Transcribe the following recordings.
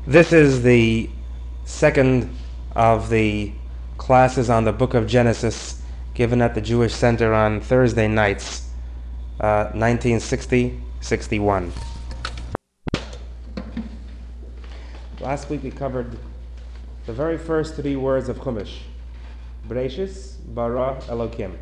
This is the second of the classes on the book of Genesis given at the Jewish Center on Thursday nights, 1960-61. Last week we covered the very first three words of Chumash, Bereshis, Bara, Elokim.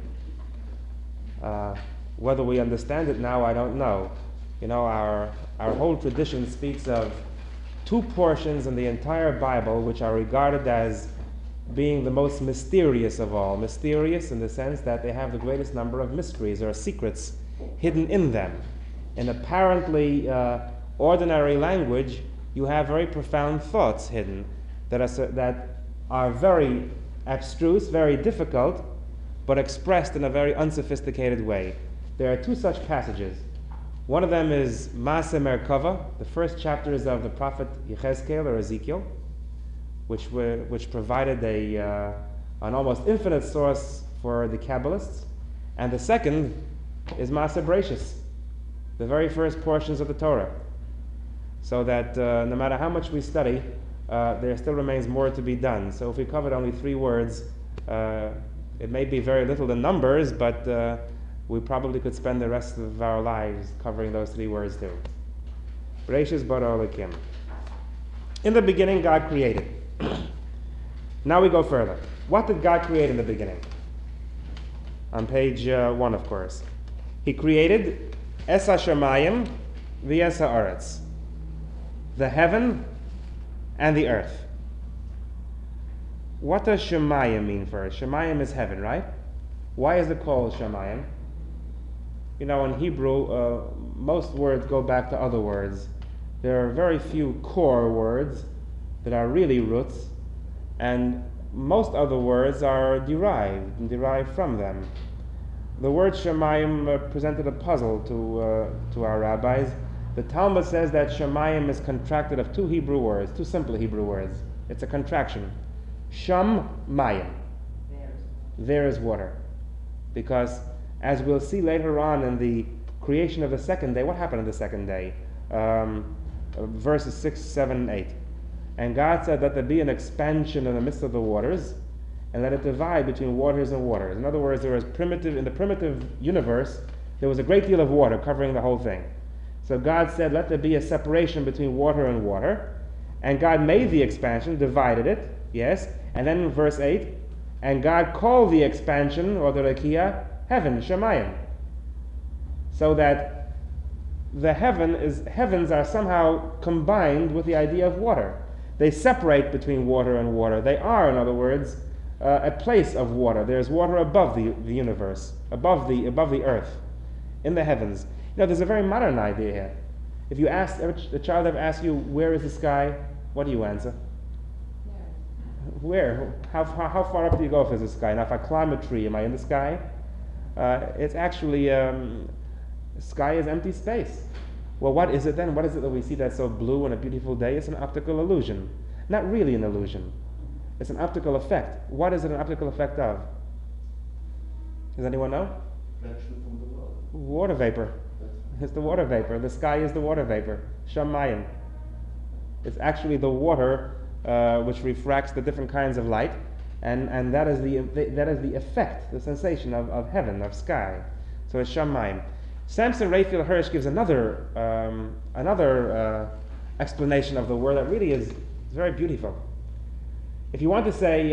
Whether we understand it now, I don't know. You know, our whole tradition speaks of two portions in the entire Bible which are regarded as being the most mysterious of all. Mysterious in the sense that they have the greatest number of mysteries or secrets hidden in them. In apparently ordinary language, you have very profound thoughts hidden that are very abstruse, very difficult, but expressed in a very unsophisticated way. There are two such passages. One of them is Maaseh Merkava, the first chapters of the prophet Yechezkel or Ezekiel, which provided an almost infinite source for the Kabbalists. And the second is Maaseh Bereshis, the very first portions of the Torah. So that no matter how much we study, there still remains more to be done. So if we covered only three words, it may be very little in numbers, but we probably could spend the rest of our lives covering those three words too. Bereshis bara Elokim. In the beginning, God created. Now we go further. What did God create in the beginning? On page 1, of course. He created Es HaShamayim v'es ha'aretz, the heaven and the earth. What does Shemayim mean first? Shemayim is heaven, right? Why is it called Shemayim? You know, in Hebrew, most words go back to other words. There are very few core words that are really roots, and most other words are derived from them. The word Shemayim presented a puzzle to our rabbis. The Talmud says that Shemayim is contracted of two Hebrew words, two simple Hebrew words. It's a contraction. Sham Mayim. There is water. Because as we'll see later on in the creation of the second day, what happened on the second day? Verses 6, 7, and 8. And God said, let there be an expansion in the midst of the waters, and let it divide between waters and waters. In other words, in the primitive universe, there was a great deal of water covering the whole thing. So God said, let there be a separation between water and water. And God made the expansion, divided it, yes. And then in verse 8, and God called the expansion, or the Rakia, heaven, Shemayim. So that the heavens are somehow combined with the idea of water. They separate between water and water. They are, in other words, a place of water. There's water above the universe, above the earth, in the heavens. You know, there's a very modern idea here. If you ask, the child ever asks you, where is the sky? What do you answer? Where? How far up do you go if there's a sky? Now, if I climb a tree, am I in the sky? It's actually, sky is empty space. Well, what is it then? What is it that we see that's so blue on a beautiful day? It's an optical illusion. Not really an illusion. It's an optical effect. What is it an optical effect of? Does anyone know? Water vapor. It's the water vapor. The sky is the water vapor. Shamayim. It's actually the water which refracts the different kinds of light, and that is the effect, the sensation of heaven, of sky. So it's Shamayim. Samson Raphael Hirsch gives another explanation of the word that really is very beautiful. If you want to say,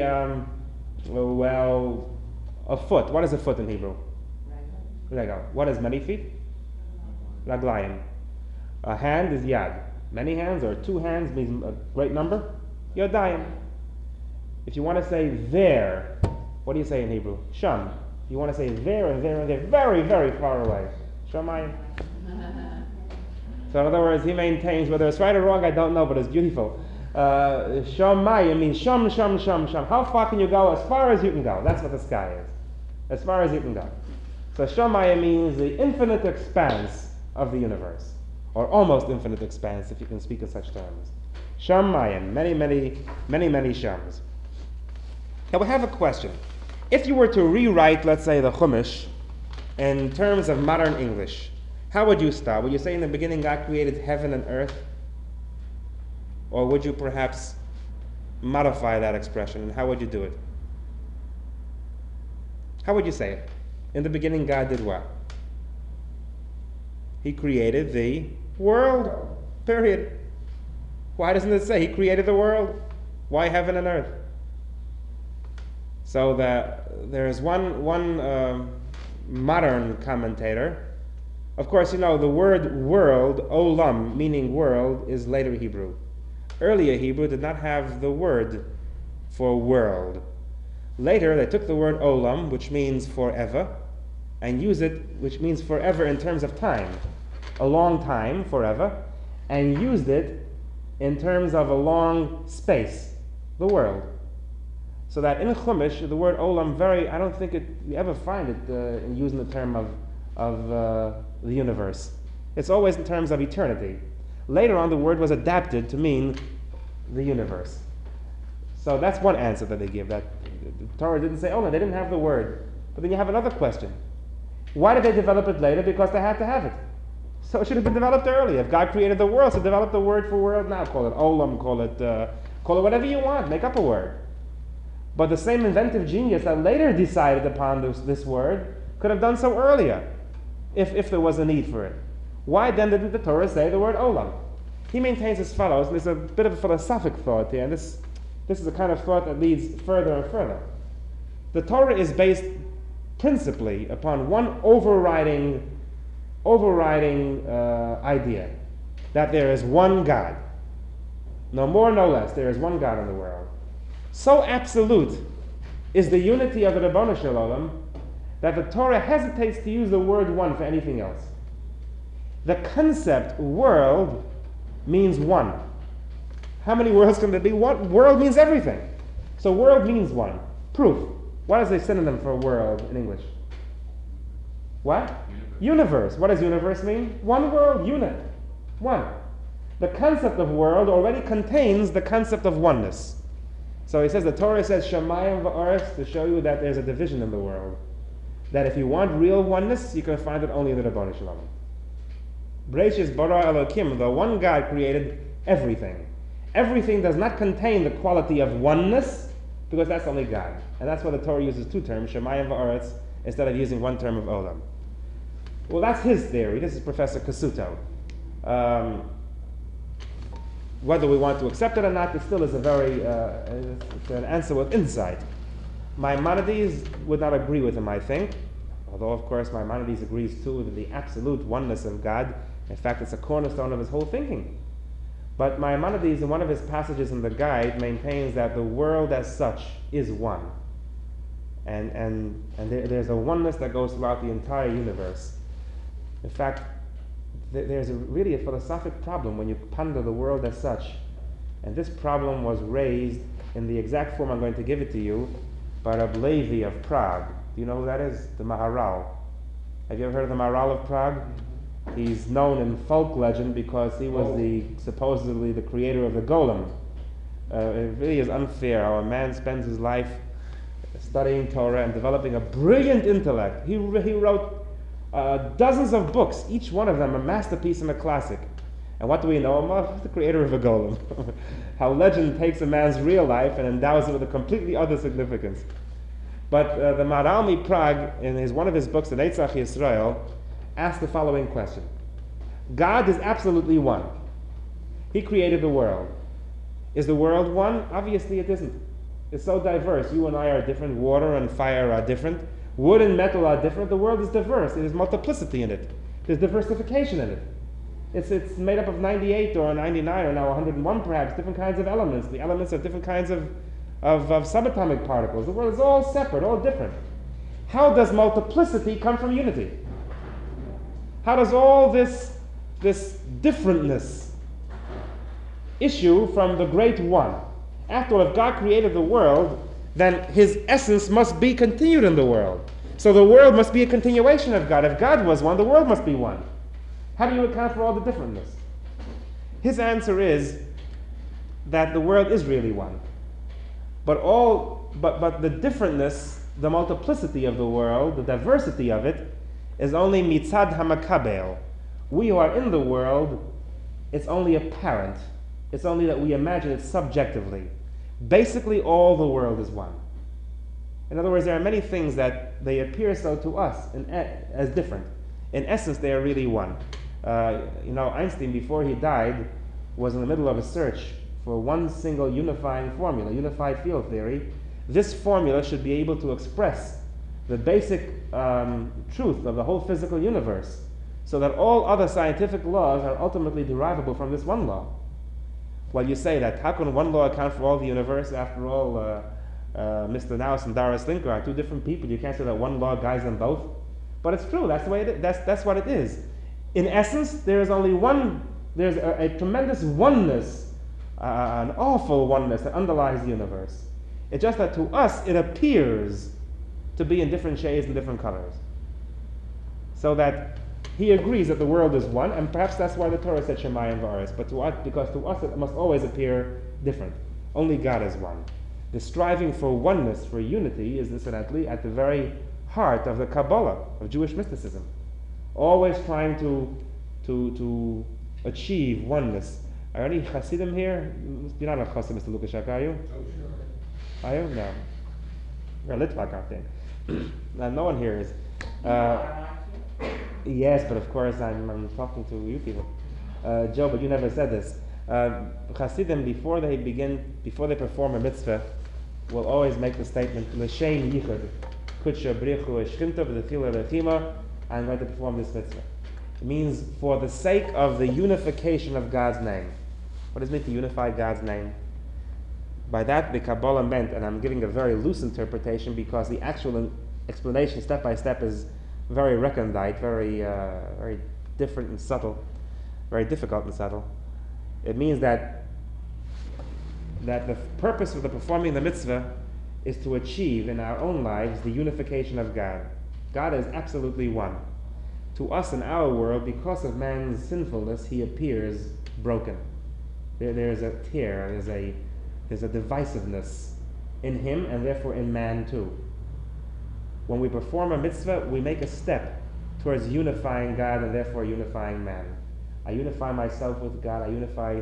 well, a foot. What is a foot in Hebrew? Regel. What is many feet? Raglayim. A hand is yad. Many hands or two hands means a great number. Yodayim. If you want to say there, what do you say in Hebrew? Sham. You want to say there and there and there, very, very far away. Shamayim. So in other words, he maintains, whether it's right or wrong, I don't know, but it's beautiful. Shamayim means sham, sham, sham, sham. How far can you go? As far as you can go. That's what the sky is. As far as you can go. So Shamayim means the infinite expanse of the universe, or almost infinite expanse, if you can speak of such terms. Shamayim, many, many, many, many shams. Now we have a question. If you were to rewrite, let's say, the Chumash in terms of modern English, how would you start? Would you say in the beginning God created heaven and earth? Or would you perhaps modify that expression, and how would you do it? How would you say it? In the beginning, God did what? He created the world, period. Why doesn't it say He created the world? Why heaven and earth? So there is one modern commentator. Of course, you know, the word world, olam, meaning world, is later Hebrew. Earlier Hebrew did not have the word for world. Later, they took the word olam, which means forever, and used it, which means forever in terms of time, a long time, forever, and used it in terms of a long space, the world. So that in Chumash, the word olam, I don't think you ever find it in using the term of the universe. It's always in terms of eternity. Later on, the word was adapted to mean the universe. So that's one answer that they give. That the Torah didn't say, oh no, they didn't have the word. But then you have another question. Why did they develop it later? Because they had to have it. So it should have been developed earlier. If God created the world, so develop the word for world now. Call it olam, call it whatever you want. Make up a word. But the same inventive genius that later decided upon this word could have done so earlier, if there was a need for it. Why then didn't the Torah say the word olam? He maintains as follows, and there's a bit of a philosophic thought here, and this is the kind of thought that leads further and further. The Torah is based principally upon one overriding idea, that there is one God. No more, no less. There is one God in the world. So absolute is the unity of the Ribono Shel Olam that the Torah hesitates to use the word one for anything else. The concept world means one. How many worlds can there be? One world means everything. So world means one. Proof. What is the synonym for world in English? What? Universe. What does universe mean? One world, unit. One. The concept of world already contains the concept of oneness. So he says, the Torah says, Shamayim va'aretz, to show you that there's a division in the world. That if you want real oneness, you can find it only in the Ribono Shel Olam. Breishis bara Elokim, the one God created everything. Everything does not contain the quality of oneness, because that's only God. And that's why the Torah uses two terms, Shamayim va'aretz, instead of using one term of Olam. Well, that's his theory. This is Professor Cassuto. Whether we want to accept it or not, it still is it's an answer with insight. Maimonides would not agree with him, I think. Although, of course, Maimonides agrees too with the absolute oneness of God. In fact, it's a cornerstone of his whole thinking. But Maimonides, in one of his passages in the Guide, maintains that the world as such is one. And there's a oneness that goes throughout the entire universe. In fact, there's really a philosophic problem when you ponder the world as such. And this problem was raised in the exact form I'm going to give it to you by Reb Levi of Prague. Do you know who that is? The Maharal. Have you ever heard of the Maharal of Prague? He's known in folk legend because he was supposedly the creator of the golem. It really is unfair how a man spends his life studying Torah and developing a brilliant intellect. He wrote dozens of books, each one of them a masterpiece and a classic. And what do we know him of? The creator of a golem. How legend takes a man's real life and endows it with a completely other significance. But the Maharal Prague, in one of his books, the Netzach Yisrael, asked the following question. God is absolutely one. He created the world. Is the world one? Obviously it isn't. It's so diverse. You and I are different. Water and fire are different. Wood and metal are different. The world is diverse. There's multiplicity in it. There's diversification in it. It's made up of 98 or 99 or now 101 perhaps, different kinds of elements. The elements are different kinds of subatomic particles. The world is all separate, all different. How does multiplicity come from unity? How does all this differentness issue from the great one? After all, if God created the world, then his essence must be continued in the world. So the world must be a continuation of God. If God was one, the world must be one. How do you account for all the differentness? His answer is that the world is really one. But the differentness, the multiplicity of the world, the diversity of it, is only mitzad hamakabel. We who are in the world, it's only apparent. It's only that we imagine it subjectively. Basically, all the world is one. In other words, there are many things that they appear so to us as different. In essence, they are really one. Einstein, before he died, was in the middle of a search for one single unifying formula, unified field theory. This formula should be able to express the basic truth of the whole physical universe, so that all other scientific laws are ultimately derivable from this one law. Well, you say that, how can one law account for all the universe? After all, Mr. Naus and Dara Slinker are two different people. You can't say that one law guides them both. But it's true. That's the way it is. That's what it is. In essence, there is only one. There's a tremendous oneness, an awful oneness that underlies the universe. It's just that to us it appears to be in different shades and different colors. So that he agrees that the world is one, and perhaps that's why the Torah said Shemayim v'aretz. But to us, because to us it must always appear different. Only God is one. The striving for oneness, for unity, is incidentally at the very heart of the Kabbalah, of Jewish mysticism. Always trying to achieve oneness. Are any Hasidim here? You're not a Chassid, Mr. Lukashak, are you? Oh, sure. Are you? No. You're a Litvak, I think. No one here is. Yes, but of course I'm talking to you people. Joe, but you never said this. Hasidim, before they perform a mitzvah, will always make the statement, L'shem yichud, kutsha brichu eshchinta v'tefila lechima, I'm going to perform this mitzvah. It means for the sake of the unification of God's name. What does it mean to unify God's name? By that, the Kabbalah meant, and I'm giving a very loose interpretation because the actual explanation step by step is very recondite, very different and subtle, very difficult and subtle. It means that the purpose of the performing the mitzvah is to achieve in our own lives the unification of God. God is absolutely one. To us in our world, because of man's sinfulness, he appears broken. There's a tear, there's a divisiveness in him and therefore in man too. When we perform a mitzvah, we make a step towards unifying God and therefore unifying man. I unify myself with God, I unify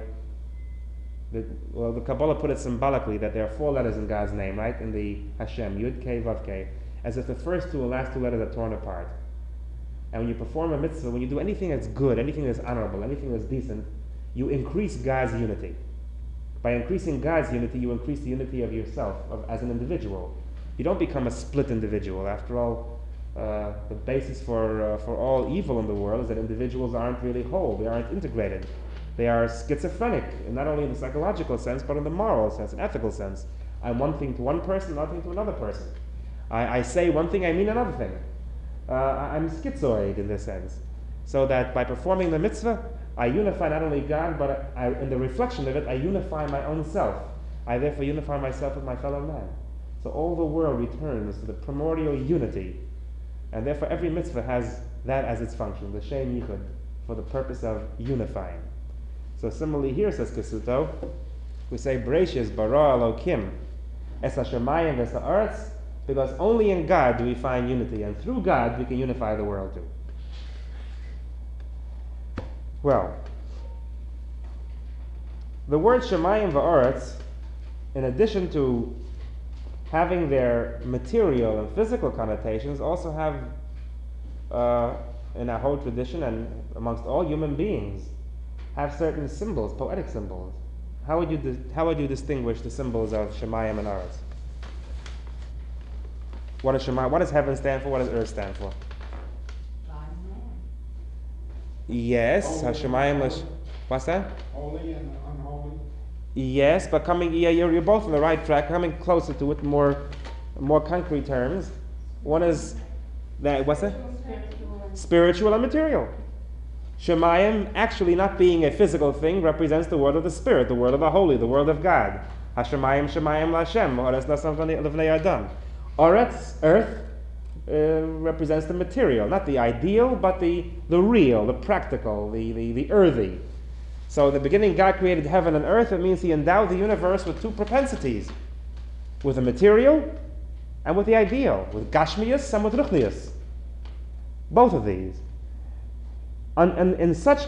the Kabbalah put it symbolically that there are 4 letters in God's name, right? In the Hashem, Yud Kei Vav Kei, as if the first 2 and last 2 letters are torn apart. And when you perform a mitzvah, when you do anything that's good, anything that's honorable, anything that's decent, you increase God's unity. By increasing God's unity, you increase the unity of yourself as an individual. You don't become a split individual. After all, the basis for all evil in the world is that individuals aren't really whole. They aren't integrated. They are schizophrenic, not only in the psychological sense, but in the moral sense, and ethical sense. I'm one thing to one person, another thing to another person. I say one thing, I mean another thing. I'm schizoid in this sense. So that by performing the mitzvah, I unify not only God, but in the reflection of it, I unify my own self. I therefore unify myself with my fellow man. So all the world returns to the primordial unity. And therefore every mitzvah has that as its function, the Shem Yichud, for the purpose of unifying. So similarly here, says Kesuto, we say, Bereshis bara Elokim, es hashamayim ves haaretz, because only in God do we find unity, and through God we can unify the world too. Well, the word Shemayim va'aretz, in addition to having their material and physical connotations, also have, in our whole tradition and amongst all human beings, have certain symbols, poetic symbols. How would you distinguish the symbols of Shemayim and Aretz? What is Shemayim? What does heaven stand for? What does earth stand for? Yes, Hashemayim. What's that? Holy and unholy. Yes, but you're both on the right track. Coming closer to it, more concrete terms. One is that. What's that? Spiritual and material. Shemayim, actually not being a physical thing, represents the world of the Spirit, the world of the Holy, the world of God. Hashemayim, Shemayim, Lashem. Oretz Nasam Levnei Adam. Oretz, earth, represents the material, not the ideal, but the real, the practical, the earthy. So in the beginning, God created heaven and earth. It means He endowed the universe with 2 propensities, with the material and with the ideal, with Gashmius and with Ruchnius. Both of these. And therefore, every mitzvah has that as its function. The Shemayim Yichud, for the purpose of unifying. So similarly here, says Kesuto, we say, Bereshis bara Elokim, es hashamayim ves haaretz, because only in God do we find unity, and through God we can unify the world too. Well, the word Shemayim In such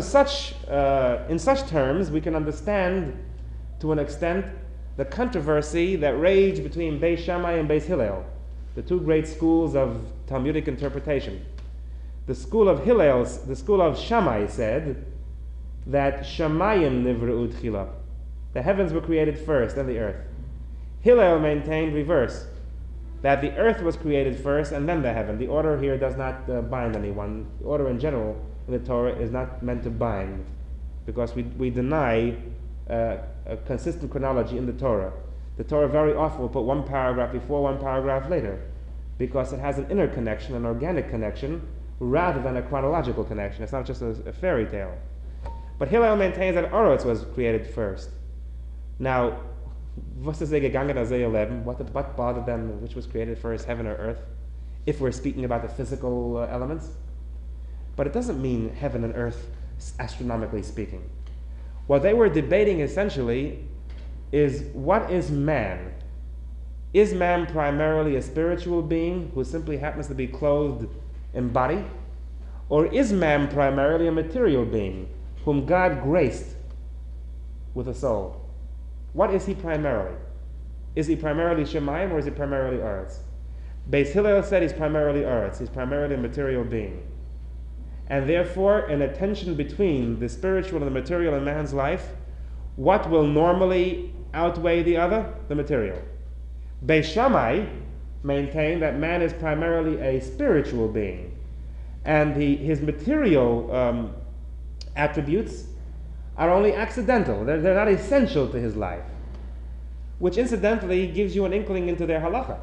terms, we can understand to an extent the controversy that raged between Beis Shammai and Beis Hillel, the two great schools of Talmudic interpretation. The school of Shammai said that Shamayim nivre'u tchila, the heavens were created first, then the earth. Hillel maintained reverse, that the earth was created first and then the heaven. The order here does not bind anyone. The order in general in the Torah is not meant to bind, because we deny a consistent chronology in the Torah. The Torah very often will put one paragraph before, one paragraph later, because it has an inner connection, an organic connection, rather than a chronological connection. It's not just a fairy tale. But Hillel maintains that Oretz was created first. Now, was ist gegangen Isaiah 11? What bothered them, which was created first, heaven or earth, if we're speaking about the physical elements? But it doesn't mean heaven and earth, astronomically speaking. What they were debating essentially is, what is man? Is man primarily a spiritual being who simply happens to be clothed in body? Or is man primarily a material being whom God graced with a soul? What is he primarily? Is he primarily Shemayim or is he primarily Eretz? Beis Hillel said he's primarily Eretz. He's primarily a material being. And therefore, in a tension between the spiritual and the material in man's life, what will normally outweigh the other? The material. Beis Shammai maintained that man is primarily a spiritual being, and his material attributes are only accidental. They're not essential to his life, which incidentally gives you an inkling into their halacha.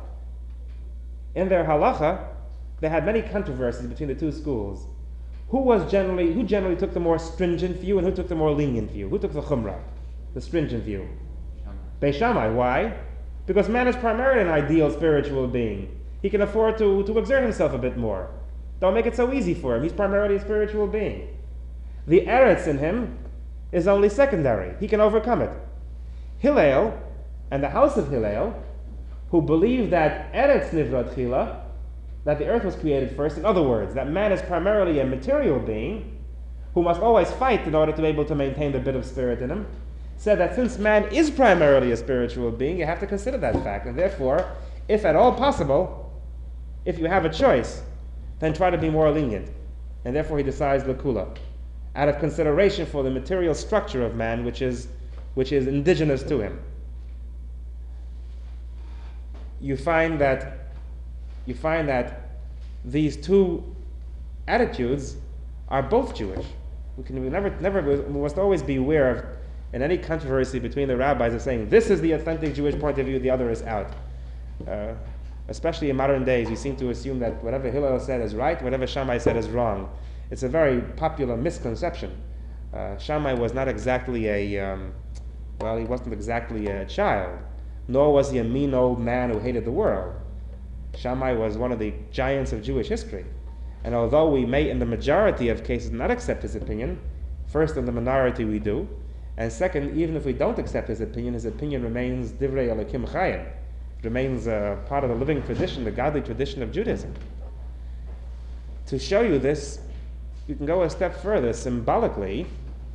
In their halacha, they had many controversies between the two schools. Who generally took the more stringent view and who took the more lenient view? Who took the chumrah, the stringent view? Beis Shammai. Why? Because man is primarily an ideal spiritual being. He can afford to exert himself a bit more. Don't make it so easy for him. He's primarily a spiritual being. The eretz in him is only secondary. He can overcome it. Hillel and the house of Hillel, who believe that eretz nivra tchila, that the earth was created first, in other words, that man is primarily a material being who must always fight in order to be able to maintain the bit of spirit in him, said that since man is primarily a spiritual being, you have to consider that fact, and therefore, if at all possible, if you have a choice, then try to be more lenient. And therefore he decides lakula, out of consideration for the material structure of man, which is indigenous to him. You find that these two attitudes are both Jewish. We must always be aware of, in any controversy between the rabbis, of saying this is the authentic Jewish point of view, the other is out. Especially in modern days, we seem to assume that whatever Hillel said is right, whatever Shammai said is wrong. It's a very popular misconception. Shammai was not exactly he wasn't exactly a child, nor was he a mean old man who hated the world. Shammai was one of the giants of Jewish history. And although we may, in the majority of cases, not accept his opinion, first, in the minority we do, and second, even if we don't accept his opinion remains divrei Elokim chayim. It remains part of the living tradition, the godly tradition of Judaism. To show you this, you can go a step further. Symbolically,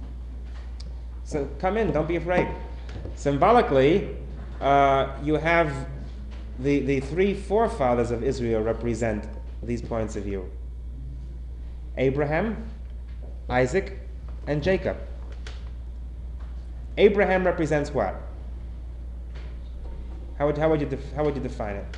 so come in, don't be afraid. Symbolically, you have the three forefathers of Israel represent these points of view: Abraham, Isaac, and Jacob. Abraham represents what? How would you define it?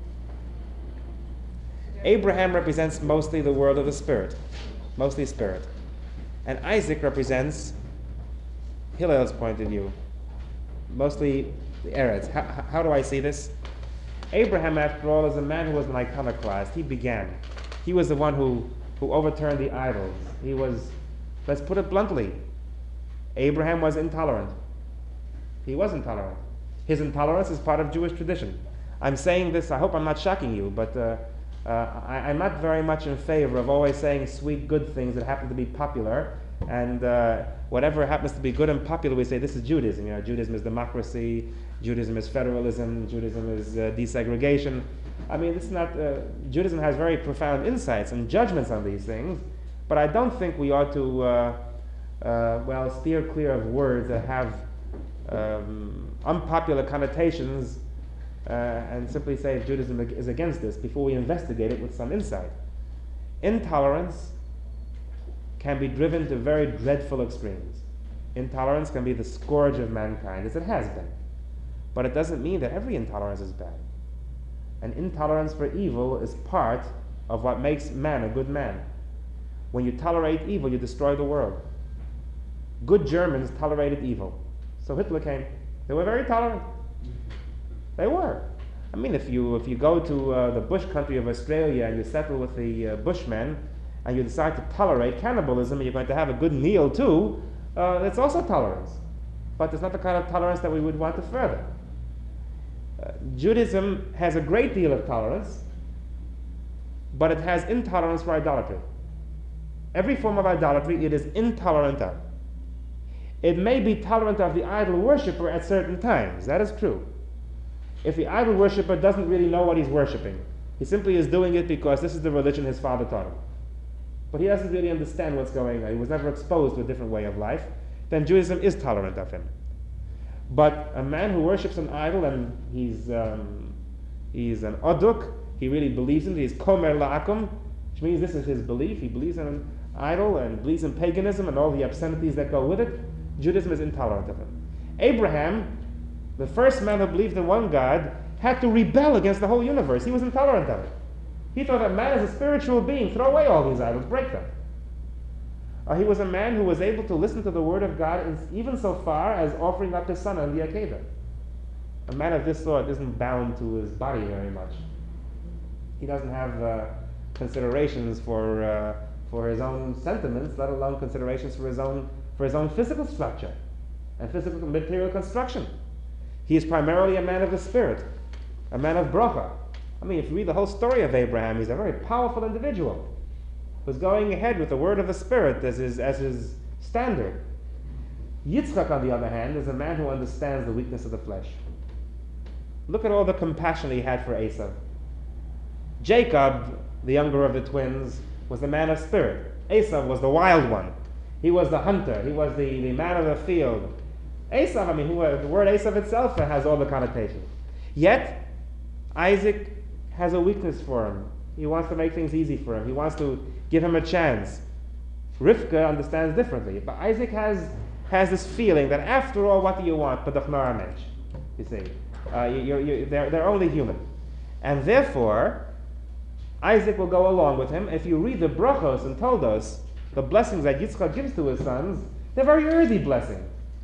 Abraham represents mostly the world of the spirit, mostly spirit, and Isaac represents Hillel's point of view, mostly the Eretz. How do I see this? Abraham, after all, is a man who was an iconoclast. He began. He was the one who overturned the idols. He was, let's put it bluntly, Abraham was intolerant. He was intolerant. His intolerance is part of Jewish tradition. I'm saying this, I hope I'm not shocking you, but I'm not very much in favor of always saying sweet, good things that happen to be popular, and whatever happens to be good and popular, we say this is Judaism. You know, Judaism is democracy, Judaism is federalism, Judaism is desegregation. I mean, this is not, Judaism has very profound insights and judgments on these things, But I don't think we ought to, steer clear of words that have unpopular connotations and simply say Judaism is against this before we investigate it with some insight. Intolerance can be driven to very dreadful extremes. Intolerance can be the scourge of mankind, as it has been. But it doesn't mean that every intolerance is bad. And intolerance for evil is part of what makes man a good man. When you tolerate evil, you destroy the world. Good Germans tolerated evil. So Hitler came. They were very tolerant. They were. I mean, if you go to the bush country of Australia and you settle with the Bushmen and you decide to tolerate cannibalism and you're going to have a good meal too, it's also tolerance. But it's not the kind of tolerance that we would want to further. Judaism has a great deal of tolerance, but it has intolerance for idolatry. Every form of idolatry it is intolerant of. It may be tolerant of the idol worshipper at certain times. That is true. If the idol worshipper doesn't really know what he's worshiping, he simply is doing it because this is the religion his father taught him, but he doesn't really understand what's going on, he was never exposed to a different way of life, then Judaism is tolerant of him. But a man who worships an idol and he's an oduk, he really believes in it, he's komer la'akum, which means this is his belief, he believes in an idol and believes in paganism and all the obscenities that go with it, Judaism is intolerant of him. Abraham, the first man who believed in one God, had to rebel against the whole universe. He was intolerant of it. He thought that man is a spiritual being. Throw away all these idols, break them. He was a man who was able to listen to the word of God even so far as offering up his son on the Akedah. A man of this sort isn't bound to his body very much. He doesn't have considerations for his own sentiments, let alone considerations for his own physical structure and physical material construction. He is primarily a man of the spirit, a man of bracha. I mean, if you read the whole story of Abraham, he's a very powerful individual who's going ahead with the word of the spirit as his standard. Yitzchak, on the other hand, is a man who understands the weakness of the flesh. Look at all the compassion he had for Esau. Jacob, the younger of the twins, was the man of spirit. Esau was the wild one. He was the hunter. He was the man of the field. Esau, the word Esau itself has all the connotations. Yet, Isaac has a weakness for him. He wants to make things easy for him. He wants to give him a chance. Rivka understands differently. But Isaac has this feeling that after all, what do you want? You see. They're only human. And therefore, Isaac will go along with him. If you read the brachos and toldos, the blessings that Yitzchak gives to his sons, they're very earthy blessings.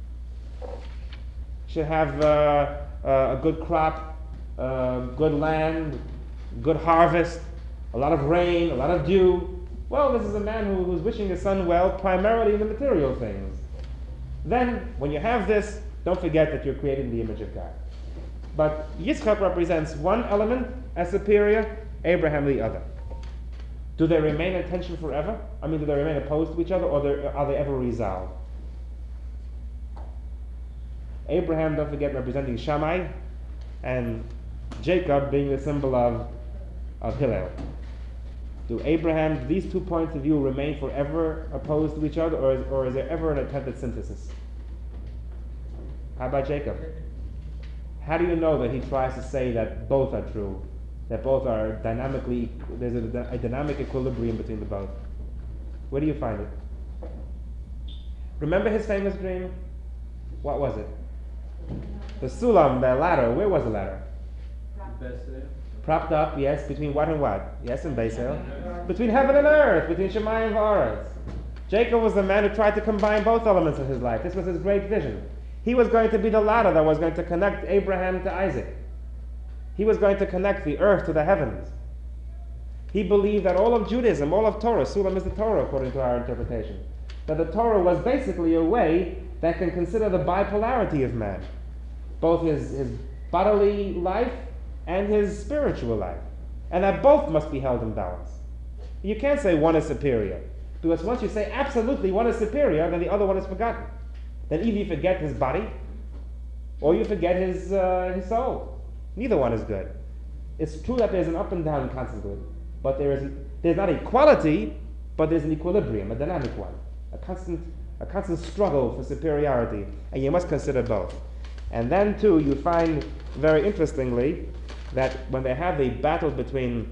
Should have a good crop, good land, good harvest, a lot of rain, a lot of dew. Well, this is a man who's wishing his son well, primarily in the material things. Then, when you have this, don't forget that you're creating the image of God. But Yitzchak represents one element as superior, Abraham the other. Do they remain in tension forever? Do they remain opposed to each other, or are they ever resolved? Abraham, don't forget, representing Shammai, and Jacob being the symbol of Hillel. Do these 2 points of view remain forever opposed to each other, or is there ever an attempt at synthesis? How about Jacob? How do you know that he tries to say that both are true, that both are dynamically, there's a dynamic equilibrium between the both? Where do you find it? Remember his famous dream? What was it? The sulam, the ladder. Where was the ladder? Propped up, yes, between what and what? Yes, in Beisel. Between heaven and earth, between Shemayim and V'aretz. Jacob was the man who tried to combine both elements of his life. This was his great vision. He was going to be the ladder that was going to connect Abraham to Isaac. He was going to connect the earth to the heavens. He believed that all of Judaism, all of Torah, Sulam is the Torah according to our interpretation, that the Torah was basically a way that can consider the bipolarity of man, both his bodily life and his spiritual life, and that both must be held in balance. You can't say one is superior, because once you say absolutely one is superior, then the other one is forgotten. Then either you forget his body, or you forget his soul. Neither one is good. It's true that there's an up and down constantly, but there's not equality, but there's an equilibrium, a dynamic one, a constant struggle for superiority, and you must consider both. And then too, you find very interestingly that when they have the battle between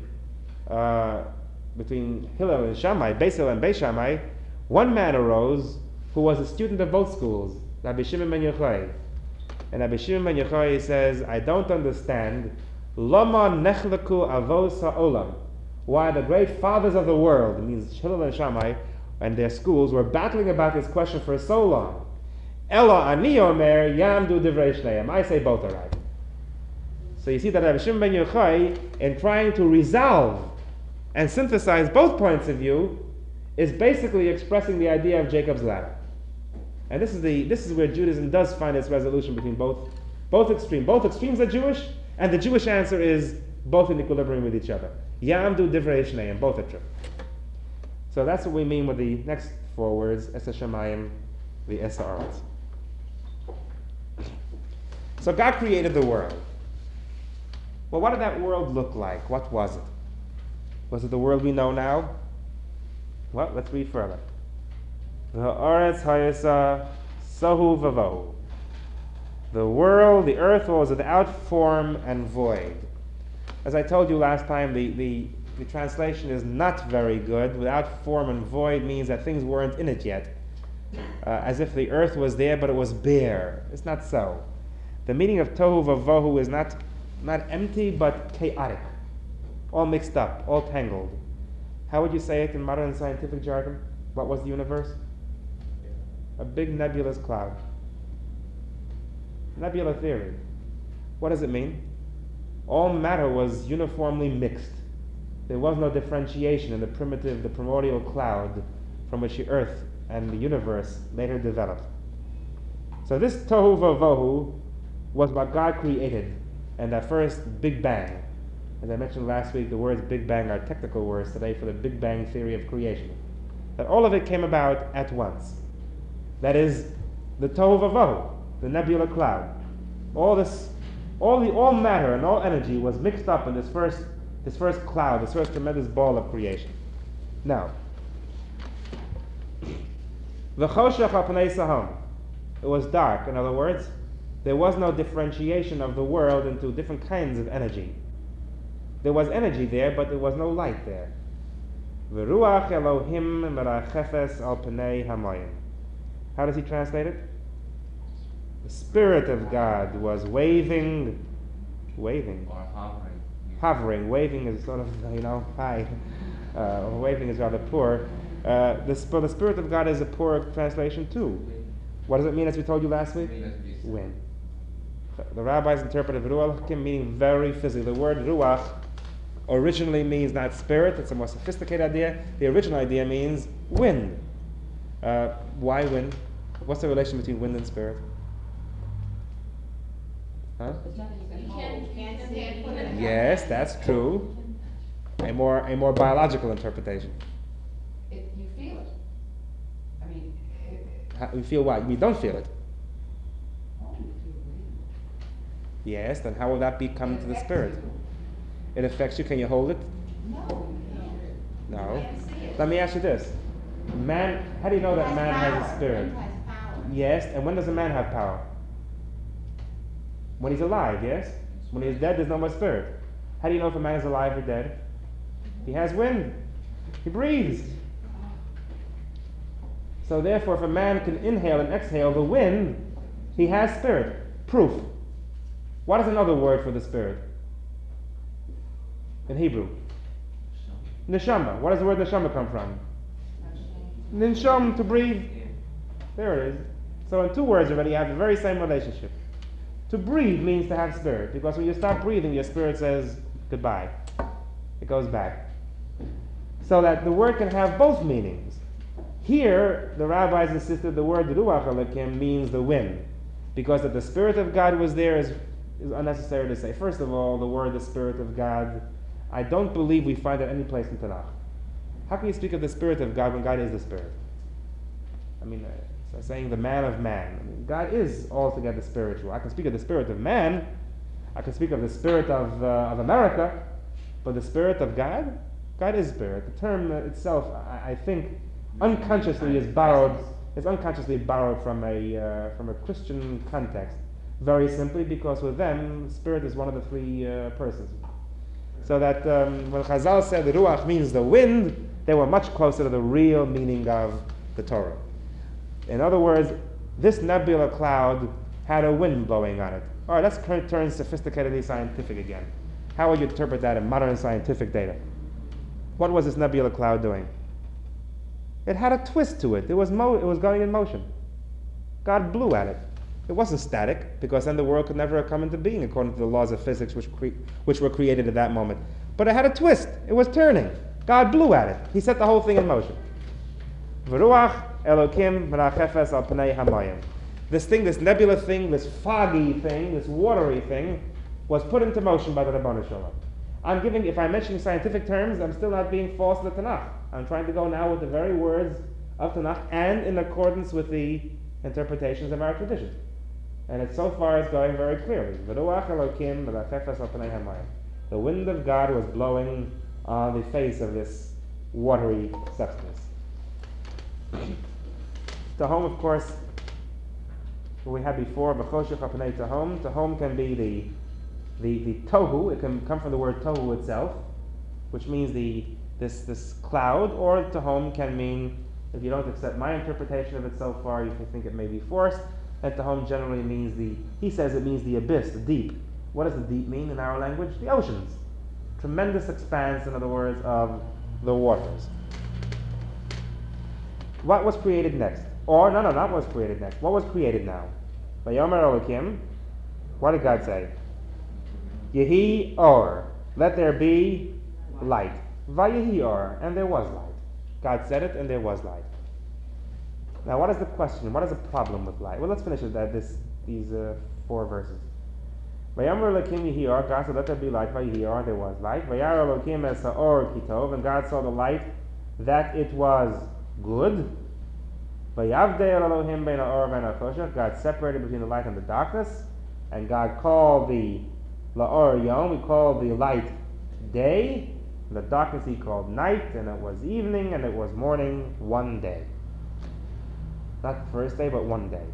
Hillel and Shammai, Beis Hillel and Beis Shammai, one man arose who was a student of both schools, Rabbi Shimon ben Yochai. And Rabbi Shimon ben Yochai says, I don't understand Lama nechlaku avos ha'olam, why the great fathers of the world, it means Hillel and Shammai, and their schools were battling about this question for so long. Ella ani omer yamdu divrei shneim. I say both are right. So you see that Rabbi Shimon ben Yochai, in trying to resolve and synthesize both points of view, is basically expressing the idea of Jacob's ladder. And this is where Judaism does find its resolution between both extremes. Both extremes are Jewish, and the Jewish answer is both in equilibrium with each other. Yamdu divrei shneim, both are true. So that's what we mean with the next four words, Es HaShamayim, the Es HaAretz. So God created the world. Well, what did that world look like? What was it? Was it the world we know now? Well, let's read further. V'ha'aretz hayasa sahu v'vohu. The world, the earth was without form and void. As I told you last time, the translation is not very good. Without form and void means that things weren't in it yet. As if the earth was there, but it was bare. It's not so. The meaning of tohu vavohu is not empty, but chaotic. All mixed up, all tangled. How would you say it in modern scientific jargon? What was the universe? A big nebulous cloud. Nebula theory. What does it mean? All matter was uniformly mixed. There was no differentiation in the primordial cloud from which the earth and the universe later developed. So this tohu vavohu was what God created, and that first Big Bang. As I mentioned last week, the words Big Bang are technical words today for the Big Bang theory of creation. That all of it came about at once. That is, the tohu vavohu, the nebula cloud. All matter and all energy was mixed up in this first cloud, this first tremendous ball of creation. Now, v'choshech al pnei saham. It was dark. In other words, there was no differentiation of the world into different kinds of energy. There was energy there, but there was no light there. V'ruach Elohim merachefes al pnei hamayim. How does he translate it? The Spirit of God was waving. Or hovering. Hovering. Waving is sort of, high. Waving is rather poor. The Spirit of God is a poor translation too. What does it mean, as we told you last week? Wind. The rabbis interpreted ruach meaning very physically. The word ruach originally means not spirit. It's a more sophisticated idea. The original idea means wind. Why wind? What's the relation between wind and spirit? Huh? Yes, that's true. A more biological interpretation. You feel it. I mean, You feel what? We don't feel it. you feel wind. Yes, then how will that come to the spirit? It affects you. Can you hold it? No. No. Let me ask you this. Man, how do you know that man has a spirit? Wind has power. Yes, and when does a man have power? When he's alive, yes? When he's dead, there's no more spirit. How do you know if a man is alive or dead? He has wind. He breathes. So therefore, if a man can inhale and exhale the wind, he has spirit. Proof. What is another word for the spirit? In Hebrew. Neshama. What does the word neshama come from? Ninsham, to breathe. There it is. So in two words already you have the very same relationship. To breathe means to have spirit, because when you stop breathing, your spirit says goodbye. It goes back. So that the word can have both meanings. Here, the rabbis insisted the word ruach Elokim means the wind, because that the Spirit of God was there is unnecessary to say. First of all, the word the Spirit of God, I don't believe we find it any place in Tanakh. How can you speak of the Spirit of God when God is the Spirit? I mean, it's saying the man of man. I mean, God is altogether spiritual. I can speak of the Spirit of man. I can speak of the Spirit of America, but the Spirit of God? God is spirit. The term itself, I think, unconsciously is borrowed. Is unconsciously borrowed from a Christian context. Very simply because with them, spirit is one of the three persons. So that when Chazal said the ruach means the wind, they were much closer to the real meaning of the Torah. In other words, this nebula cloud had a wind blowing on it. All right, let's turn sophisticatedly scientific again. How would you interpret that in modern scientific data? What was this nebula cloud doing? It had a twist to it. It was going in motion. God blew at it. It wasn't static, because then the world could never have come into being according to the laws of physics which were created at that moment. But it had a twist. It was turning. God blew at it. He set the whole thing in motion. V'ruach Elokim merachefes al pnei hamayim. This thing, this nebula thing, this foggy thing, this watery thing, was put into motion by the Rabbanu Shalom. If I'm mentioning scientific terms, I'm still not being false to the Tanakh. I'm trying to go now with the very words of Tanakh and in accordance with the interpretations of our tradition. And it so far is going very clearly. V'ruach Elokim merachefes al pnei hamayim. The wind of God was blowing on the face of this watery substance. Tahom, of course, what we had before, b'choshech ha'pnei tahom. Tahom can be the tohu. It can come from the word tohu itself, which means this cloud, or tahom can mean, if you don't accept my interpretation of it so far, you can think it may be forced. And tahom generally means he says it means the abyss, the deep. What does the deep mean in our language? The oceans. Tremendous expanse, in other words, of the waters. What was created next? Or, no, not what was created next. What was created now? Vayomer Elokim, what did God say? Yehi or, let there be light. Vayehi or, and there was light. God said it, and there was light. Now, what is the question? What is the problem with light? Well, let's finish with these 4 verses. Vayomer Elokim Yehi or, God said, let there be light. Vayehi or, there was light. Vayar Elokim es ha'or kitov, and God saw the light that it was good. God separated between the light and the darkness, and God called the la'or yom, he called the light day, and the darkness he called night, and it was evening, and it was morning, one day. Not the first day, but one day.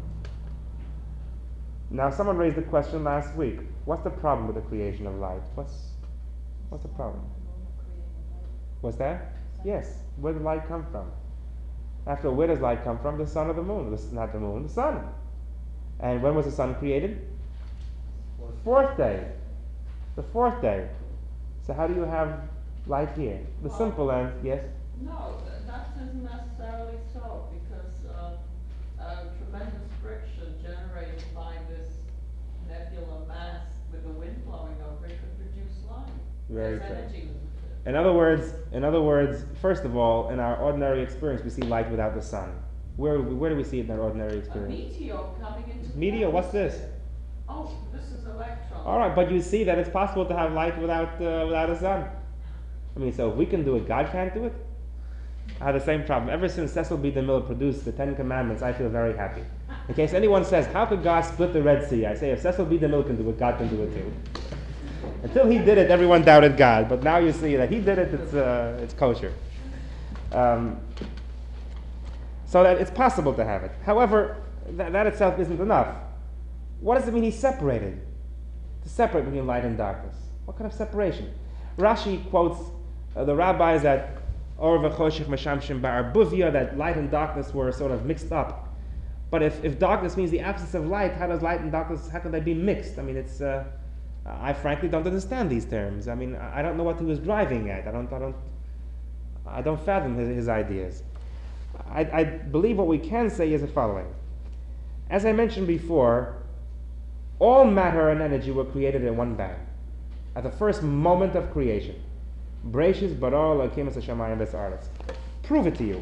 Now, someone raised the question last week, what's the problem with the creation of light? What's the problem? What's that? Yes, where did light come from? After all, where does light come from? The sun or the moon? Not the moon, the sun. And when was the sun created? Fourth day. The 4th day. So how do you have light here? The simple answer, yes? No, that isn't necessarily so, because tremendous friction generated by this nebula mass with the wind blowing over it could produce light. Very There's true. energy. In other words, first of all, in our ordinary experience, we see light without the sun. Where do we see it in our ordinary A experience? meteor coming into the Meteor, what's this? Oh, this is electron. All right, but you see that it's possible to have light without a sun. I mean, so if we can do it, God can't do it? I have the same problem. Ever since Cecil B. DeMille produced the 10 Commandments, I feel very happy. In case anyone says, how could God split the Red Sea? I say, if Cecil B. DeMille can do it, God can do it too. Until he did it, everyone doubted God. But now you see that he did it, it's kosher. So that it's possible to have it. However, that itself isn't enough. What does it mean he's separated? To separate between light and darkness. What kind of separation? Rashi quotes the rabbis that Or v'choshech meshamshim ba'arbuvia, that light and darkness were sort of mixed up. But if darkness means the absence of light, how does light and darkness, how can they be mixed? I mean, I frankly don't understand these terms. I mean, I don't know what he was driving at. I don't fathom his ideas. I believe what we can say is the following. As I mentioned before, all matter and energy were created in one bang, at the first moment of creation. Breshis bara Elokim es hashamayim v'ha'aretz. Prove it to you.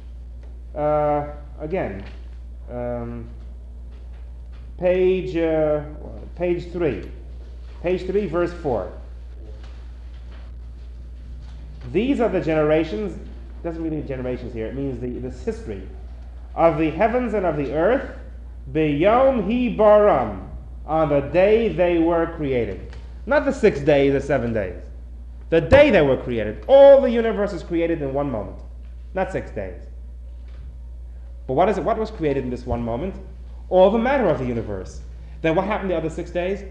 Again, page 3. Page 3, verse 4. These are the generations, doesn't really mean generations here, it means this history of the heavens and of the earth, b'yom hi baram, on the day they were created. Not the 6 days, the 7 days. The day they were created. All the universe was created in one moment, not 6 days. But what is it? What was created in this one moment? All the matter of the universe. Then what happened the other 6 days?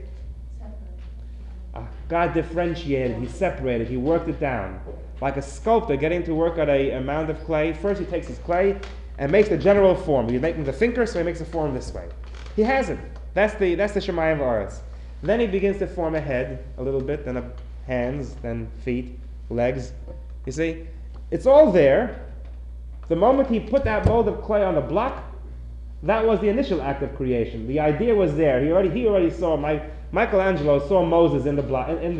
God differentiated, He separated, He worked it down. Like a sculptor getting to work at a mound of clay. First he takes his clay and makes the general form. He's making the thinker, so he makes a form this way. He has it. That's the Shemayim V'Aretz. Then he begins to form a head a little bit, then hands, then feet, legs. You see? It's all there. The moment he put that mold of clay on the block, that was the initial act of creation. The idea was there. He already saw. Michelangelo saw Moses in the block, in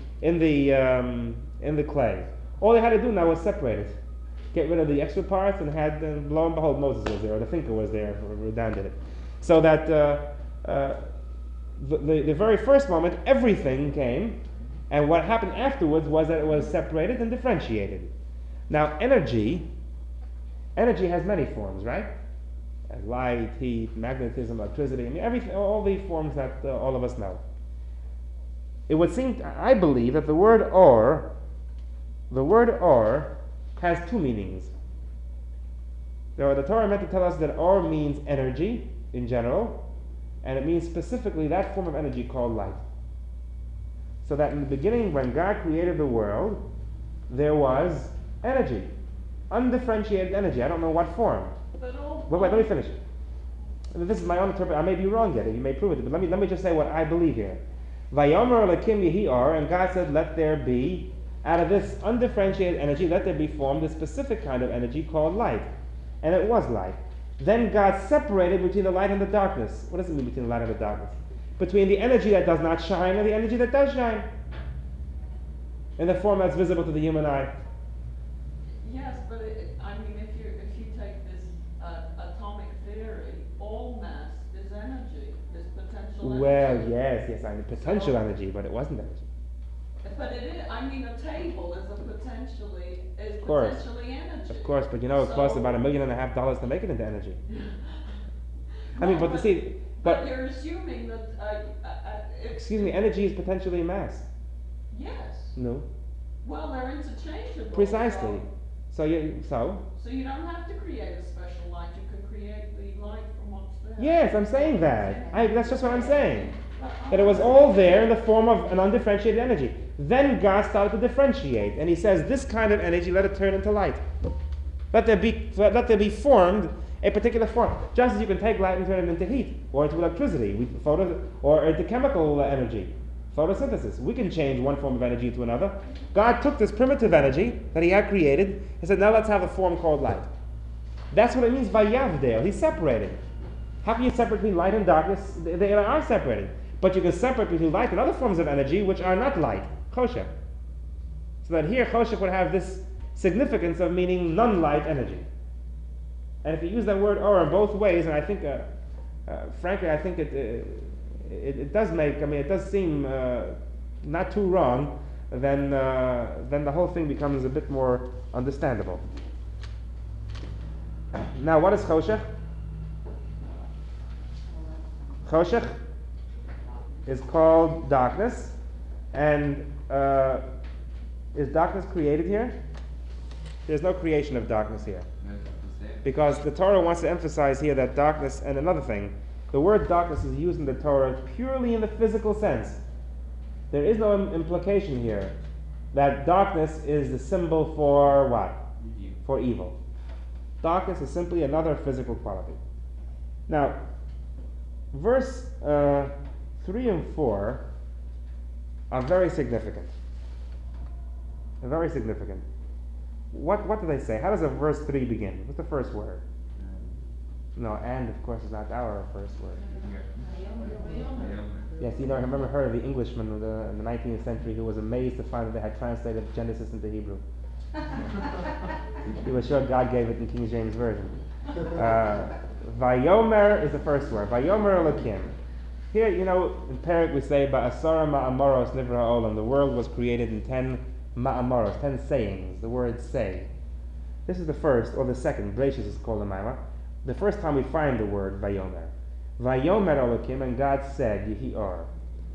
the clay. All they had to do now was separate it, get rid of the extra parts, and lo and behold, Moses was there, or the thinker was there, or Rodan did it. So that the very first moment, everything came, and what happened afterwards was that it was separated and differentiated. Now, energy has many forms, right? Light, heat, magnetism, electricity. I mean, all the forms that all of us know. It would seem, I believe, that the word or has two meanings. The Torah meant to tell us that or means energy in general, and it means specifically that form of energy called light. So that in the beginning, when God created the world, there was energy, undifferentiated energy. I don't know what form. Wait, let me finish. This is my own interpretation. I may be wrong yet, and you may prove it, but let me just say what I believe here. Vayomer Elokim yehi or, and God said, let there be, out of this undifferentiated energy, let there be formed a specific kind of energy called light. And it was light. Then God separated between the light and the darkness. What does it mean between the light and the darkness? Between the energy that does not shine and the energy that does shine. In the form that's visible to the human eye. Yes, but I mean, if you take this atomic theory, all mass is energy, is potential energy. Well, yes, I mean potential energy, but it wasn't energy. But it is. I mean, a table is potentially energy. Of course, but it costs about $1.5 million to make it into energy. I mean, but you see, but you're assuming that. Excuse me, energy is potentially mass. Yes. No. Well, they're interchangeable. Precisely. So you don't have to create a special light. You can create the light from what's there. Yes, I'm saying that. That's just what I'm saying. That it was all there in the form of an undifferentiated energy. Then God started to differentiate, and He says, "This kind of energy, let it turn into light. Let there be formed a particular form. Just as you can take light and turn it into heat, or into electricity, or into chemical energy, photosynthesis. We can change one form of energy to another. God took this primitive energy that He had created and said, "Now let's have a form called light." That's what it means by Yavdel. He separated. How can you separate between light and darkness? They are separated. But you can separate between light and other forms of energy which are not light, choshech. So that here choshech would have this significance of meaning non-light energy. And if you use that word or in both ways, and I think, frankly, I think it does make, it does seem not too wrong, then the whole thing becomes a bit more understandable. Now, what is choshech? Choshech is called darkness, and is darkness created here? There's no creation of darkness here, because the Torah wants to emphasize here that darkness, and another thing, the word darkness is used in the Torah purely in the physical sense. There is no implication here that darkness is the symbol for what? For evil. Darkness is simply another physical quality. Now, verse 3 and 4 are very significant. They're very significant. What do they say? How does verse 3 begin? What's the first word? No, and of course is not our first word. Yes, I remember heard of the Englishman in the 19th century who was amazed to find that they had translated Genesis into Hebrew. He was sure God gave it in King James Version. Vayomer is the first word. Vayomer Elokim. Here, in Perek we say, Ba'asara ma'amoros nivra ha'olam. The world was created in 10 ma'amoros, 10 sayings. The word say. This is the first, or the second. Bereshis is called the Maimah. The first time we find the word Vayomer. Vayomer Elokim, and God said, Yehi or.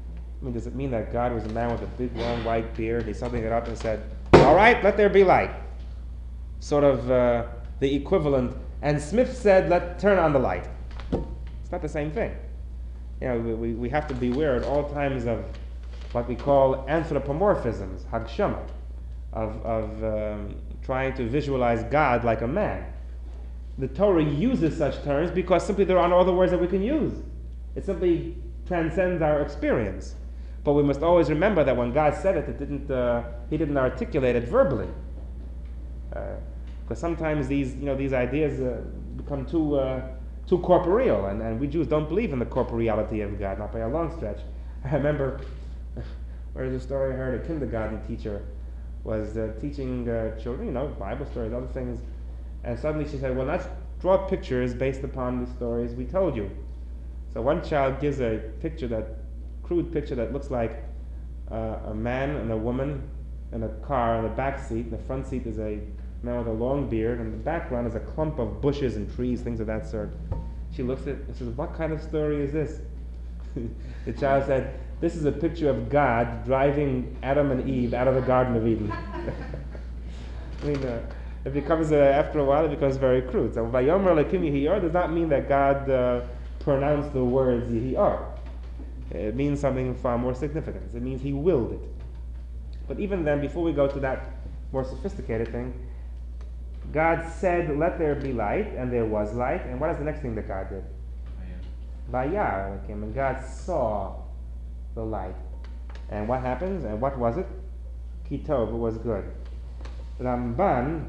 mean, does it mean that God was a man with a big, long, white beard? He suddenly got up and said, "All right, let there be light." Sort of the equivalent. And Smith said, turn on the light. It's not the same thing. You know, we have to beware at all times of what we call anthropomorphisms, hagshama, of trying to visualize God like a man. The Torah uses such terms because simply there are no other words that we can use. It simply transcends our experience. But we must always remember that when God said it, He didn't articulate it verbally. Because sometimes these ideas become too corporeal, and we Jews don't believe in the corporeality of God, not by a long stretch. I remember there's a story I heard. A kindergarten teacher was teaching children, Bible stories, other things, and suddenly she said, "Well, let's draw pictures based upon the stories we told you." So one child gives a crude picture that looks like a man and a woman in a car in the back seat. The front seat is a man with a long beard, and the background is a clump of bushes and trees, things of that sort. She looks at it and says, "What kind of story is this?" The child said, "This is a picture of God driving Adam and Eve out of the Garden of Eden." I mean, it becomes, after a while, it becomes very crude. So, Vayomer Elokim Yehi Or does not mean that God pronounced the words Yehi Or. It means something far more significant. It means He willed it. But even then, before we go to that more sophisticated thing, God said, "Let there be light," and there was light. And what is the next thing that God did? Vayar Elokim, and God saw the light. And what happens? And what was it? Kitov, it was good. Ramban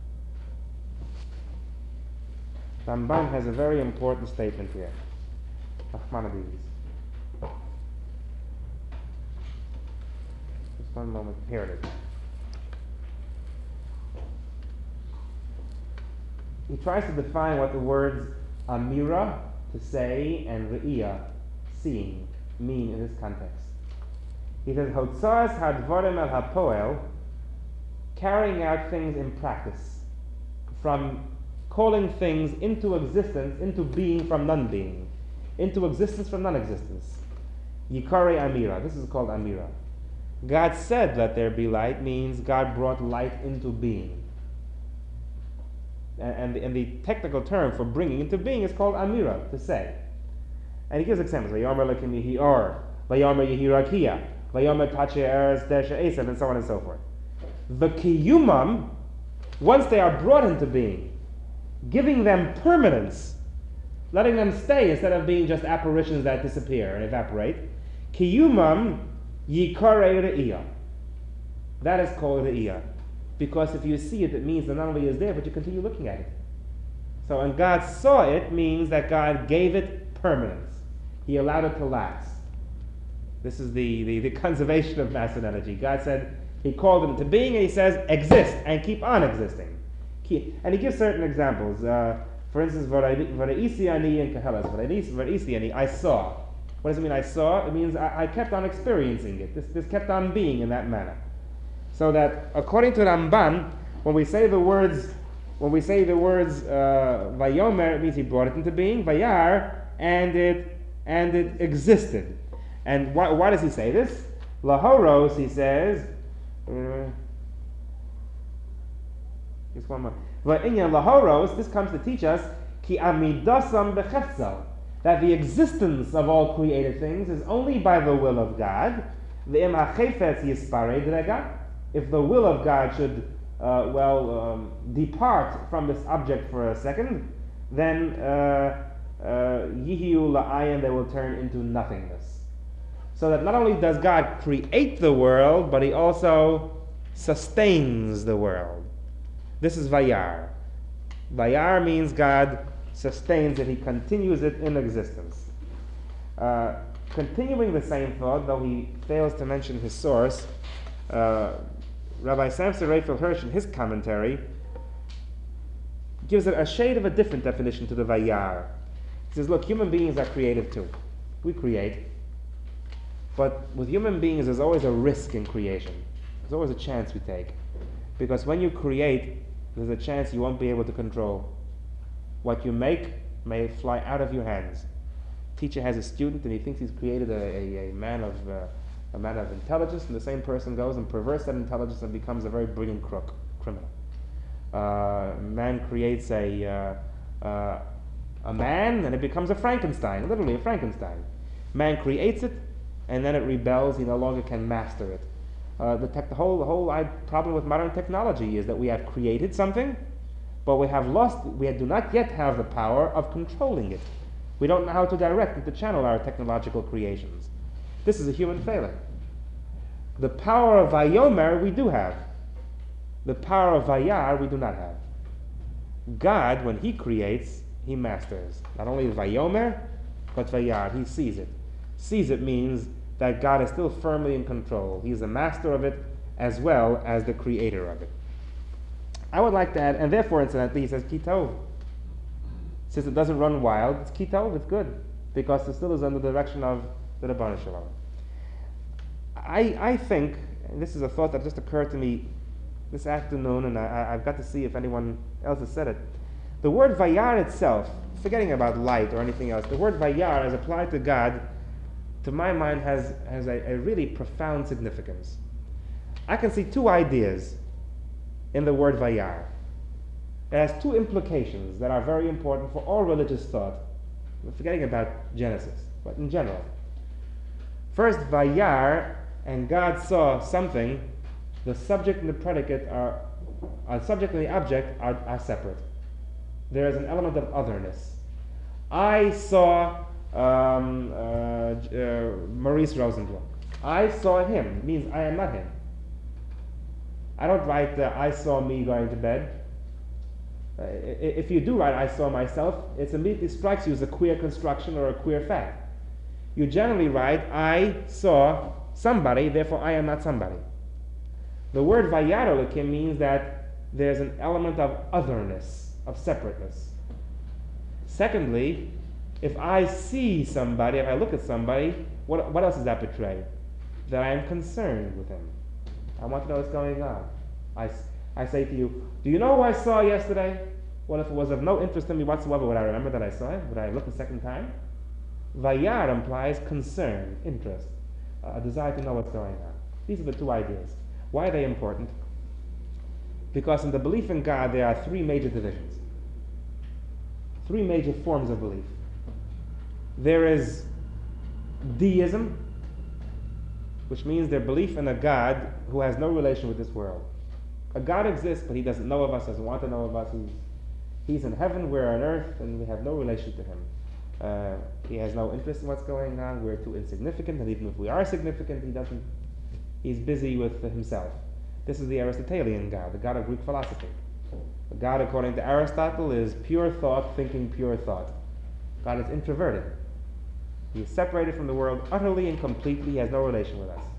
has a very important statement here. Nachmanides. Just one moment. Here it is. He tries to define what the words amira, to say, and re'iyah, seeing, mean in this context. He says, Hotzas hadvarim el hapoel, carrying out things in practice, from calling things into existence, into being from non-being, into existence from non-existence. Yikare amira, this is called amira. God said, "Let there be light," means God brought light into being. And the technical term for bringing into being is called amira, to say. And he gives examples. Vayomer Elokim Yehi Or, Vayomer Yehi Rakia, Vayomer Tache Eretz Desha Esav, and so on and so forth. The kiyumam, once they are brought into being, giving them permanence, letting them stay instead of being just apparitions that disappear and evaporate. Kiyumam yikare re'iyah. That is called re'iyah. Because if you see it, it means that not only is there, but you continue looking at it. So, and God saw it means that God gave it permanence. He allowed it to last. This is the conservation of mass and energy. God said, He called it into being, and He says, exist, and keep on existing. And He gives certain examples. For instance, V'ra'isi ani in kahelas. V'ra'isi ani, I saw. What does it mean, I saw? It means I kept on experiencing it. This kept on being in that manner. So that, according to Ramban, when we say the words Vayomer, it means He brought it into being. Vayar, and it existed. And why does He say this? Lahoros, He says. Just one more. Va'inyan lahoros, this comes to teach us ki amidasam bechefzal, that the existence of all created things is only by the will of God. Ve'im hachefetz yisparei drega, if the will of God should depart from this object for a second, then yihiu la'ayin, they will turn into nothingness. So that not only does God create the world, but He also sustains the world. This is Vayar. Vayar means God sustains it, He continues it in existence. Continuing the same thought, though he fails to mention his source, Rabbi Samson Raphael Hirsch, in his commentary, gives it a shade of a different definition to the Vayar. He says, look, human beings are creative too. We create. But with human beings, there's always a risk in creation. There's always a chance we take. Because when you create, there's a chance you won't be able to control. What you make may fly out of your hands. teacher has a student and he thinks he's created a man of intelligence, and the same person goes and perverts that intelligence and becomes a very brilliant criminal. Man creates a man and it becomes a Frankenstein, literally a Frankenstein. Man creates it and then it rebels, he no longer can master it. The whole problem with modern technology is that we have created something, but we do not yet have the power of controlling it. We don't know how to direct and to channel our technological creations. This is a human failing. The power of Vayomer we do have. The power of Vayar we do not have. God, when He creates, He masters. Not only Vayomer, but Vayar. He sees it. Sees it means that God is still firmly in control. He is the master of it as well as the creator of it. I would like to add, and therefore, incidentally, he says Kitov. Since it doesn't run wild, it's Kitov, it's good, because it still is under the direction of the Rebbeinu Shalom. I think, and this is a thought that just occurred to me this afternoon, and I've got to see if anyone else has said it. The word Vayar itself, forgetting about light or anything else, the word Vayar, as applied to God, to my mind, has a really profound significance. I can see two ideas in the word Vayar. It has two implications that are very important for all religious thought. We're forgetting about Genesis, but in general. First, Vayar, and God saw something, the subject and the predicate subject and the object are separate. There is an element of otherness. I saw Maurice Rosenblum. I saw him means I am not him. I don't write I saw me going to bed. If you do write I saw myself, it immediately strikes you as a queer construction or a queer fact. You generally write I saw somebody, therefore I am not somebody. The word Vayar Elokim means that there's an element of otherness, of separateness. Secondly, if I see somebody, if I look at somebody, what else does that betray? That I am concerned with him. I want to know what's going on. I say to you, do you know who I saw yesterday? Well, if it was of no interest to me whatsoever, would I remember that I saw him? Would I look a second time? Vayar implies concern, interest, a desire to know what's going on. These are the two ideas. Why are they important? Because in the belief in God, there are three major divisions. Three major forms of belief. There is deism, which means their belief in a God who has no relation with this world. A God exists, but He doesn't know of us, doesn't want to know of us. He's in heaven, we're on earth, and we have no relation to Him. He has no interest in what's going on. We're too insignificant, and even if we are significant, He's busy with Himself. This is the Aristotelian God, the God of Greek philosophy. The God, according to Aristotle, is pure thought, thinking pure thought. God is introverted. He is separated from the world utterly and completely. He has no relation with us.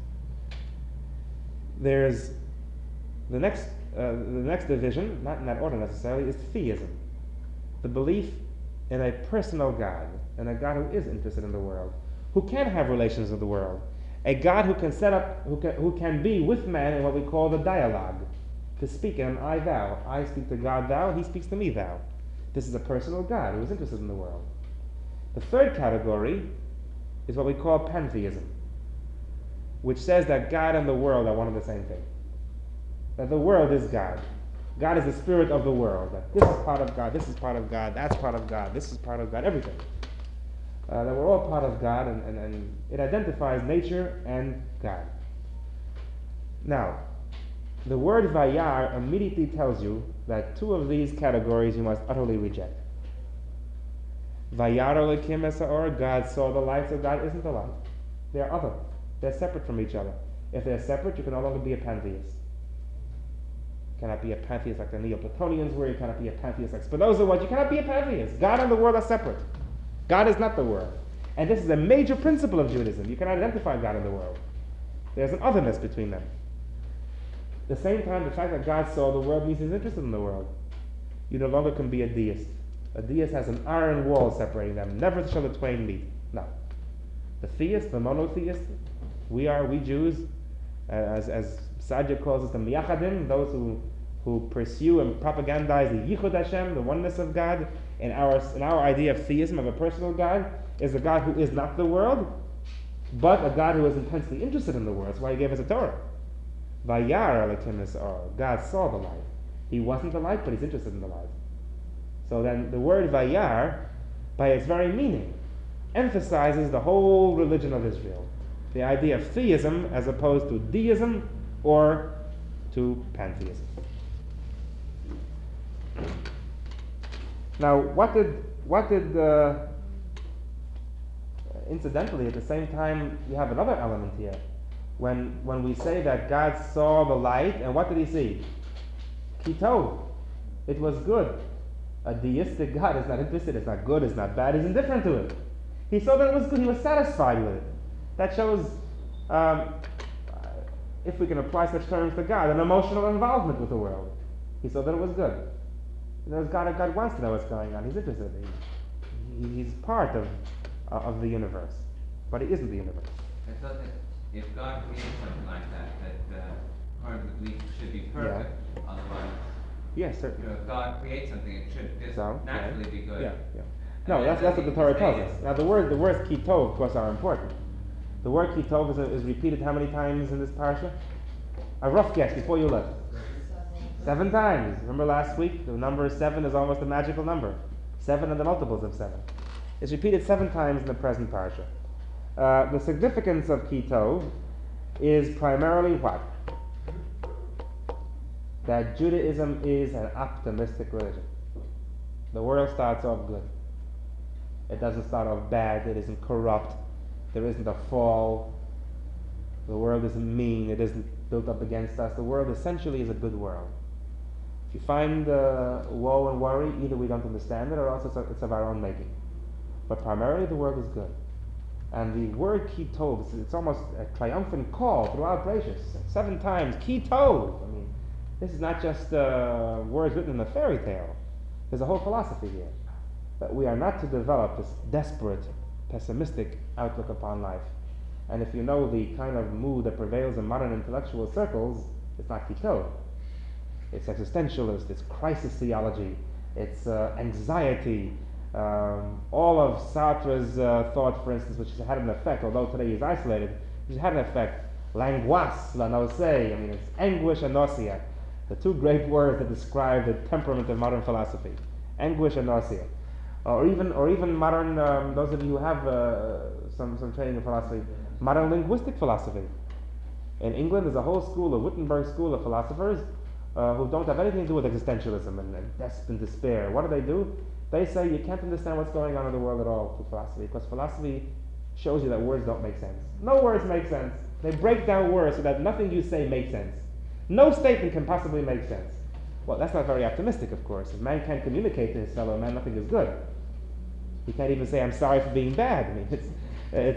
There's the next division, not in that order necessarily, is theism. The belief in a personal God, and a God who is interested in the world, who can have relations with the world, a God who can set up, who can be with man in what we call the dialogue, to speak in an I thou. I speak to God thou, He speaks to me thou. This is a personal God who is interested in the world. The third category is what we call pantheism, which says that God and the world are one and the same thing. That the world is God. God is the spirit of the world. That this is part of God, this is part of God, that's part of God, this is part of God, everything. That we're all part of God, and it identifies nature and God. Now, the word Vayar immediately tells you that two of these categories you must utterly reject. Vayar Elokim es ha'or, God saw the light, so God isn't the light. They're other. They're separate from each other. If they're separate, you can no longer be a pantheist. You cannot be a pantheist like the Neoplatonians were. You cannot be a pantheist like Spinoza was. You cannot be a pantheist. God and the world are separate. God is not the world. And this is a major principle of Judaism. You cannot identify God and the world. There's an otherness between them. At the same time, the fact that God saw the world means He's interested in the world. You no longer can be a deist. A deist has an iron wall separating them. Never shall the twain meet. No. The theist, the monotheist, we Jews, as Sadia calls us the Miyachadim, those who pursue and propagandize the Yichud Hashem, the oneness of God, in our idea of theism, of a personal God, is a God who is not the world, but a God who is intensely interested in the world. That's why he gave us a Torah. Vayar Elokim es or. God saw the light. He wasn't the light, but he's interested in the light. So then the word Vayar, by its very meaning, emphasizes the whole religion of Israel. The idea of theism as opposed to deism or to pantheism. Now, incidentally, at the same time, you have another element here. When we say that God saw the light, and what did he see? Kitov. It was good. A deistic God is not interested, it's not good, it's not bad, he's indifferent to it. He saw that it was good, he was satisfied with it. That shows, if we can apply such terms to God, an emotional involvement with the world. He saw that it was good. God wants to know what's going on, he's interested. He's part of the universe, but he isn't the universe. I thought that if God created something like that according to the belief should be perfect, otherwise. Yes, certainly. If God creates something, it should just So, naturally be good. Yeah. No, that's what the Torah tells us. Now, the words kitov, of course, are important. The word kitov is repeated how many times in this parsha? A rough guess before you left. 7 times. Remember last week? The number 7 is almost a magical number. 7 and the multiples of 7. It's repeated 7 times in the present parsha. The significance of kitov is primarily what? That Judaism is an optimistic religion. The world starts off good. It doesn't start off bad. It isn't corrupt. There isn't a fall. The world isn't mean. It isn't built up against us. The world essentially is a good world. If you find woe and worry, either we don't understand it or else it's of our own making. But primarily the world is good. And the word kitov, it's almost a triumphant call throughout Bereshit. 7 times, kitov. I mean, this is not just words written in a fairy tale. There's a whole philosophy here. That we are not to develop this desperate, pessimistic outlook upon life. And if you know the kind of mood that prevails in modern intellectual circles, it's not kitov. It's existentialist, it's crisis theology, it's anxiety. All of Sartre's thought, for instance, which has had an effect, although today he's isolated, which has had an effect. Langoisse, la nausea, I mean, it's anguish and nausea. The 2 great words that describe the temperament of modern philosophy. Anguish and nausea. Or even modern, those of you who have some training in philosophy, modern linguistic philosophy. In England, there's a whole school, a Wittenberg school of philosophers, who don't have anything to do with existentialism and despair. What do? They say you can't understand what's going on in the world at all through philosophy, because philosophy shows you that words don't make sense. No words make sense. They break down words so that nothing you say makes sense. No statement can possibly make sense. Well, that's not very optimistic, of course. If man can't communicate to his fellow man, nothing is good. He can't even say, I'm sorry for being bad. I mean, it's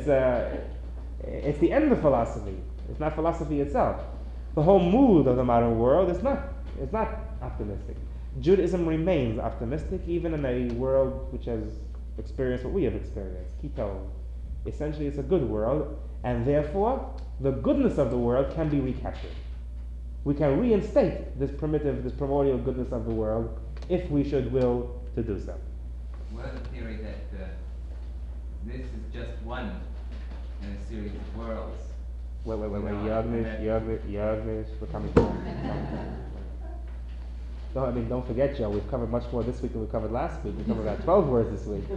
the end of philosophy. It's not philosophy itself. The whole mood of the modern world is not optimistic. Judaism remains optimistic even in a world which has experienced what we have experienced. Kitov. Essentially, it's a good world, and therefore, the goodness of the world can be recaptured. We can reinstate this primordial goodness of the world if we should will to do so. What is the theory that this is just one in a series of worlds? Wait, Yagnish, we're coming to don't forget, Joe, we've covered much more this week than we covered last week. We covered about 12 words this week.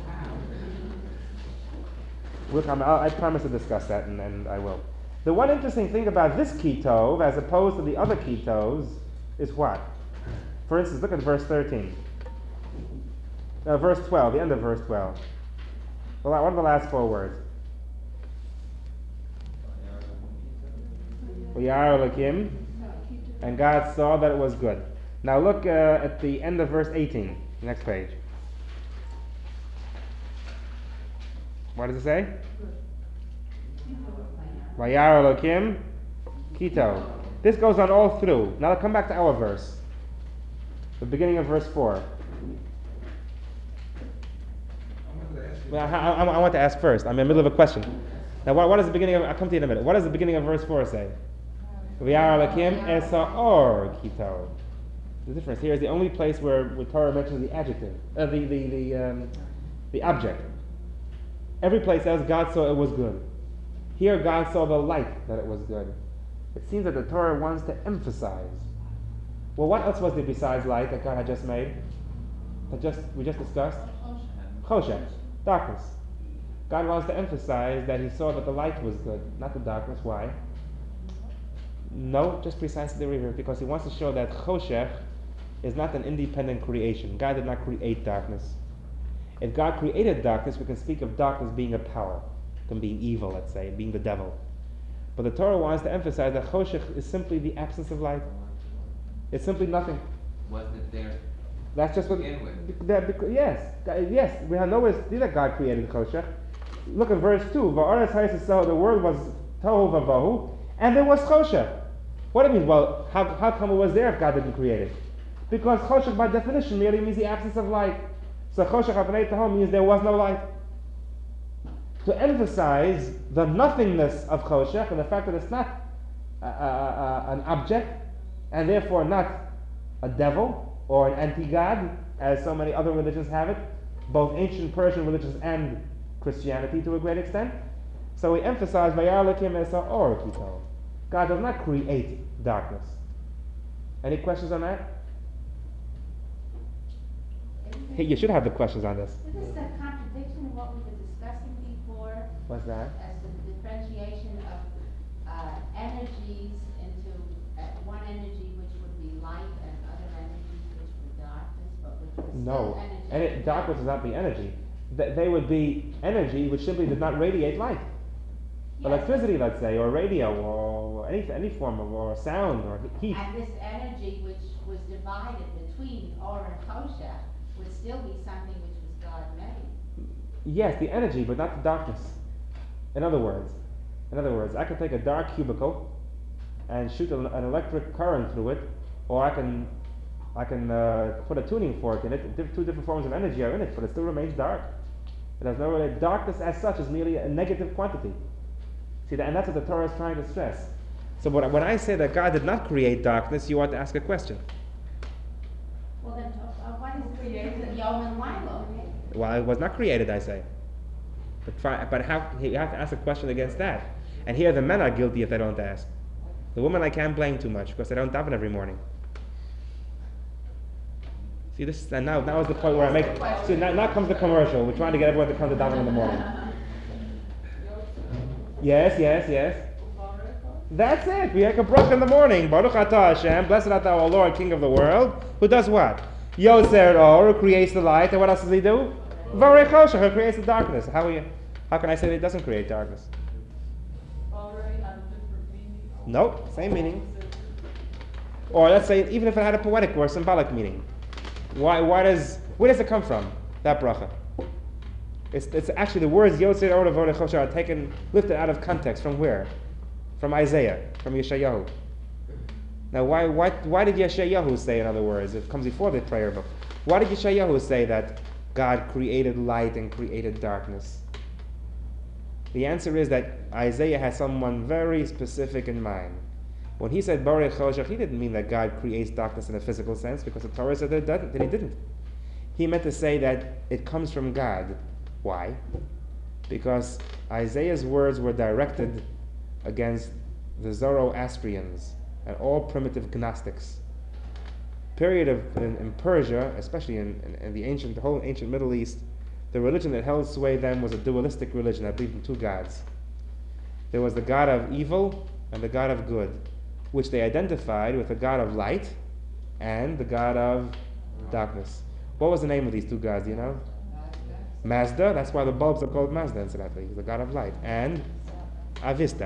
I promise to discuss that, and I will. The one interesting thing about this kitov, as opposed to the other kitovs, is what? For instance, look at verse 13. Verse 12, the end of verse 12. Well, what are the last 4 words? Vayar Elokim, and God saw that it was good. Now look at the end of verse 18, next page. What does it say? Vayar Elokim, kitov. This goes on all through. Now come back to our verse. The beginning of verse 4. Well, I want to ask first. I'm in the middle of a question. Now what is the beginning of, I'll come to you in a minute. What does the beginning of verse 4 say? Vayar Elokim es ha'or kitov. The difference here is the only place where Torah mentions the adjective, the object. Every place else, God saw it was good. Here, God saw the light that it was good. It seems that the Torah wants to emphasize. Well, what else was there besides light that God had just made? We just discussed? Choshech, darkness. God wants to emphasize that he saw that the light was good, not the darkness. Why? No, just precisely the reverse, because he wants to show that Choshech is not an independent creation. God did not create darkness. If God created darkness, we can speak of darkness being a power, than being evil, let's say, being the devil. But the Torah wants to emphasize that Choshech is simply the absence of light. It's simply nothing. Wasn't it there? That's just what. Begin with. Yes. We have nowhere to see that God created Choshech. Look at verse 2. Va'aretz ha'yisrael, the world was tohu vavohu, and there was Choshech. What do you mean? Well, how come it was there if God didn't create it? Because Choshech by definition merely means the absence of light. So Choshech ha'pnei tahom means there was no light. To emphasize the nothingness of Choshech and the fact that it's not an object, and therefore not a devil or an anti-God, as so many other religions have it, both ancient Persian religions and Christianity to a great extent. So we emphasize Vayar Elokim es ha'or kitov. God does not create darkness. Any questions on that? Hey, you should have the questions on this. This is a contradiction of what we were discussing before, What's that? as the differentiation of energies into one energy which would be light and other energies which were darkness, but which were No, still energy. darkness would not be energy. They would be energy which simply did not radiate light. Yes. Electricity, let's say, or radio, or any form of, or sound, or heat. And this energy which was divided between Or and Choshech would still be something which was God made. Yes, the energy, but not the darkness. In other words, I can take a dark cubicle and shoot an electric current through it, or I can put a tuning fork in it. Two different forms of energy are in it, but it still remains dark. It has no darkness as such is merely a negative quantity. See that, and that's what the Torah is trying to stress. So when I say that God did not create darkness, you ought to ask a question. Well then, what is created Yom and Lilo? Well, it was not created, I say. But how, you have to ask a question against that. And here the men are guilty if they don't ask. The women I can't blame too much because they don't daven every morning. See this, and now is the point where I make. See, now comes the commercial. We're trying to get everyone to come to daven in the morning. Yes. That's it. We have a brach in the morning. Baruch atah Hashem, blessed art thou, O Lord, King of the world, who does what? Yotzer or, who creates the light, and what else does he do? Varei choshech, who creates the darkness. How can I say that he doesn't create darkness? Already had a different meaning. Nope, same meaning. Or let's say, even if it had a poetic or a symbolic meaning, where does it come from? That bracha. It's actually the words Yotzer or Varei choshech are lifted out of context. From where? From Isaiah, from Yeshayahu. Now, why did Yeshayahu say, in other words, it comes before the prayer book, why did Yeshayahu say that God created light and created darkness? The answer is that Isaiah has someone very specific in mind. When he said Barei Choshech, he didn't mean that God creates darkness in a physical sense, because the Torah said that he didn't. He meant to say that it comes from God. Why? Because Isaiah's words were directed against the Zoroastrians and all primitive Gnostics. In Persia, especially in the whole ancient Middle East, the religion that held sway then was a dualistic religion that believed in two gods. There was the god of evil and the god of good, which they identified with the god of light and the god of darkness. What was the name of these two gods, do you know? Mazda, that's why the bulbs are called Mazda, incidentally, the god of light, and Avista.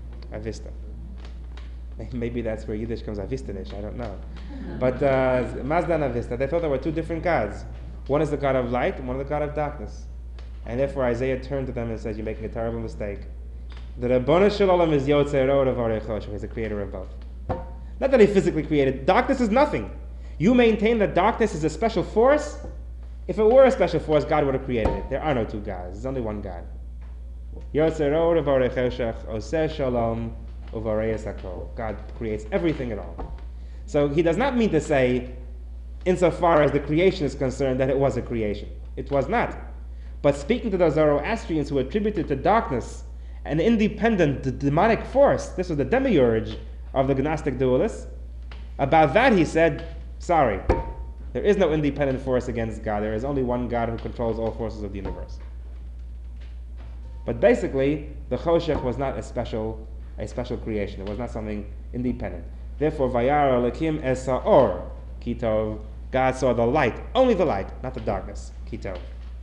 Maybe that's where Yiddish comes Avistanish, I don't know. But Mazda and Avista, they thought there were two different gods. One is the god of light and one is the god of darkness. And therefore Isaiah turned to them and said, you're making a terrible mistake. The Rabbanu Shalom is Yotzer Or Varei Choshech, he's the creator of both. Not that he physically created. Darkness is nothing. You maintain that darkness is a special force? If it were a special force, God would have created it. There are no two gods. There's only one God. Yotzer Or Varei Choshech, Oseh Shalom Uvarei Sakol. God creates everything at all. So he does not mean to say, insofar as the creation is concerned, that it was a creation. It was not. But speaking to those Zoroastrians who attributed to darkness an independent demonic force, this was the demiurge of the Gnostic dualists, about that he said, sorry, there is no independent force against God. There is only one God who controls all forces of the universe. But basically, the Choshech was not a special creation. It was not something independent. Therefore, Vayar Elokim es ha'or, Kitov, God saw the light, only the light, not the darkness, Kitov.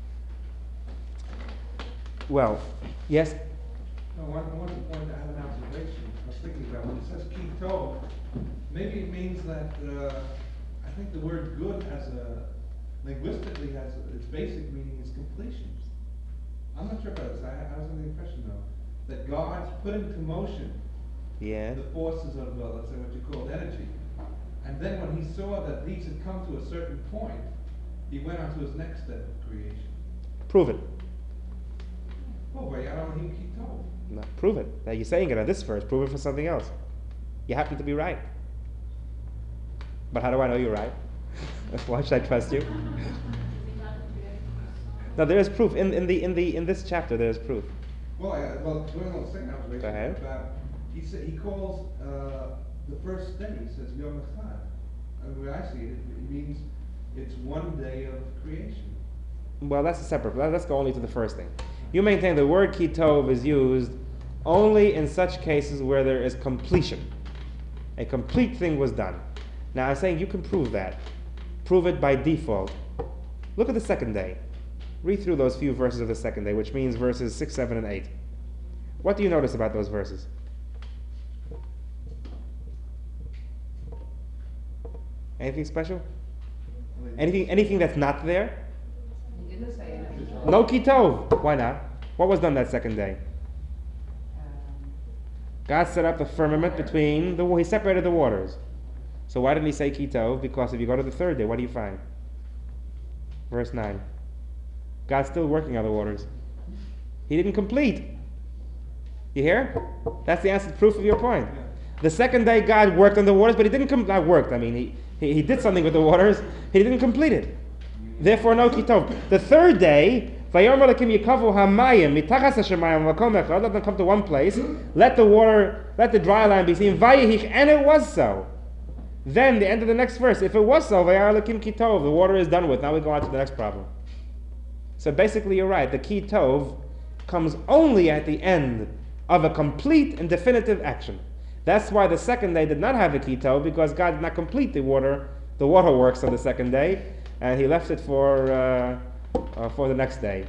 Well, yes? I want to point out an observation. I was thinking about when it says Kitov, maybe it means that, I think the word good linguistically its basic meaning is completion. I'm not sure about this. I was under the impression though, that God's put into motion Yeah. the forces of, let's say what you call energy. And then when he saw that these had come to a certain point, he went on to his next step of creation. Prove it. Oh, but I don't think he told. No, prove it. Now you're saying it on this verse. Prove it for something else. You happen to be right. But how do I know you're right? Why should I trust you? No, there is proof in this chapter. There is proof. Well, doing a second observation. Go ahead. About, he calls the first day. He says Yom Echad. And the way I see it, it means it's one day of creation. Well, that's a separate. Let's go only to the first thing. You maintain the word kitov is used only in such cases where there is completion. A complete thing was done. Now I'm saying you can prove that. Prove it by default. Look at the second day. Read through those few verses of the second day, which means verses 6, 7, and 8. What do you notice about those verses? Anything special? Anything that's not there? He didn't say anything. No kitov. Why not? What was done that second day? God set up the firmament between he separated the waters. So why didn't he say kitov? Because if you go to the third day, what do you find? Verse 9. God's still working on the waters. He didn't complete. You hear? That's the answer, proof of your point. The second day God worked on the waters, but he didn't not worked. I mean, he did something with the waters. He didn't complete it. Therefore, no kitov. The third day, Vayomer Elokim yikavu hamayim mitachas hashemayim v'makom echad. Let them come to one place. Let the dry land be seen. Vayihich, and it was so. Then the end of the next verse. If it was so, Vayomer Elokim kitov. The water is done with. Now we go on to the next problem. So basically, you're right. The kitov comes only at the end of a complete and definitive action. That's why the second day did not have a kitov, because God did not complete the waterworks of the second day, and he left it for the next day.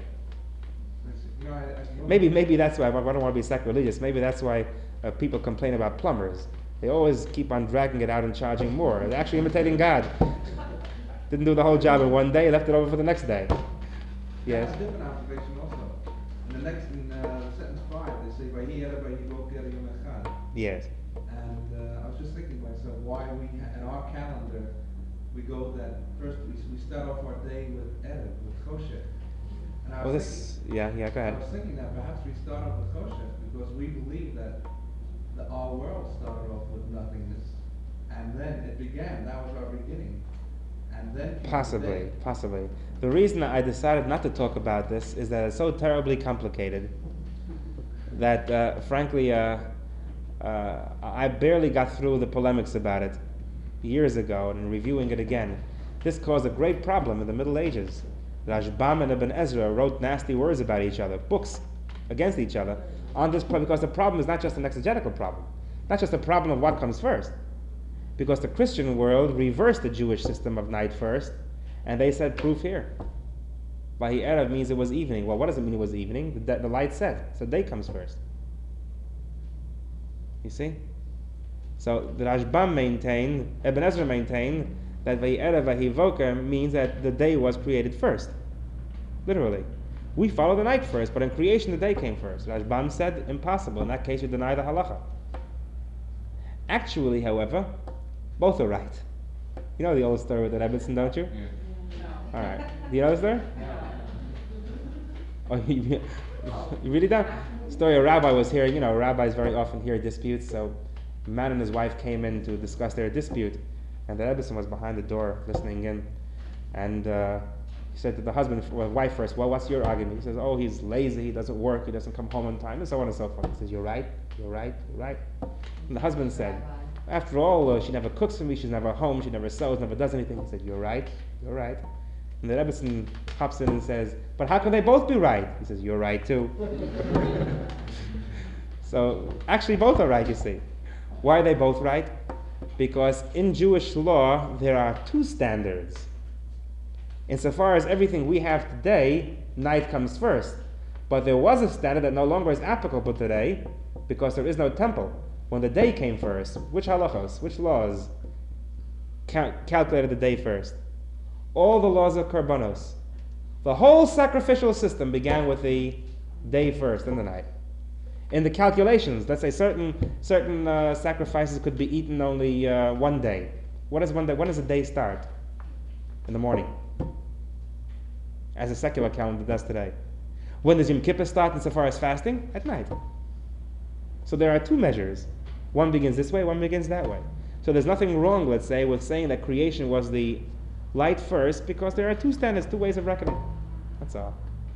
Maybe that's why I don't want to be sacrilegious. Maybe that's why people complain about plumbers. They always keep on dragging it out and charging more. They're actually imitating God. Didn't do the whole job in one day, left it over for the next day. Yes. That's a different observation also. In sentence 5, they say Vayi Ela Vayi Boker Yom Echad. Yes. And I was just thinking to myself why in our calendar we go that first we start off our day with Erev, with Choshech. And I was Go ahead. I was thinking that perhaps we start off with Choshech because we believe that our world started off with nothingness, and then it began. That was our beginning, and then Possibly. The reason I decided not to talk about this is that it's so terribly complicated that, frankly, I barely got through the polemics about it years ago, and in reviewing it again, this caused a great problem in the Middle Ages. Rashbam and Ibn Ezra wrote nasty words about each other, books against each other, on this point, because the problem is not just an exegetical problem, not just a problem of what comes first, because the Christian world reversed the Jewish system of night first, and they said proof here. Vahi Erev means it was evening. Well, what does it mean it was evening? The light set, so day comes first. You see? So the Rashbam maintained, Ibn Ezra maintained, that Vahi Erev Vahi Voker means that the day was created first. Literally. We follow the night first, but in creation the day came first. Rashbam said, impossible. In that case, you deny the halacha. Actually, however, both are right. You know the old story with the Rebbetzin, don't you? Yeah. All right. Do you know the story? Oh, you really don't? Story a rabbi was hearing. You know, rabbis very often hear disputes. So, a man and his wife came in to discuss their dispute, and the Rebbetzin was behind the door listening in, and He said to the husband, well, wife first, well, what's your argument? He says, oh, he's lazy, he doesn't work, he doesn't come home on time, and so on and so forth. He says, you're right, you're right, you're right. And the husband said, after all, she never cooks for me, she's never home, she never sews, never does anything. He said, you're right, you're right. And the Rebbetzin hops in and says, but how can they both be right? He says, you're right too. So, actually both are right, you see. Why are they both right? Because in Jewish law, there are two standards. Insofar as everything we have today, night comes first. But there was a standard that no longer is applicable today, because there is no temple. When the day came first, which halachos, which laws calculated the day first? All the laws of Karbanos. The whole sacrificial system began with the day first and the night. In the calculations, let's say certain sacrifices could be eaten only one day. What is one day? When does the day start? In the morning, as a secular calendar does today. When does Yom Kippur start insofar as fasting? At night. So there are two measures. One begins this way, one begins that way. So there's nothing wrong, let's say, with saying that creation was the light first, because there are two standards, two ways of reckoning. That's all.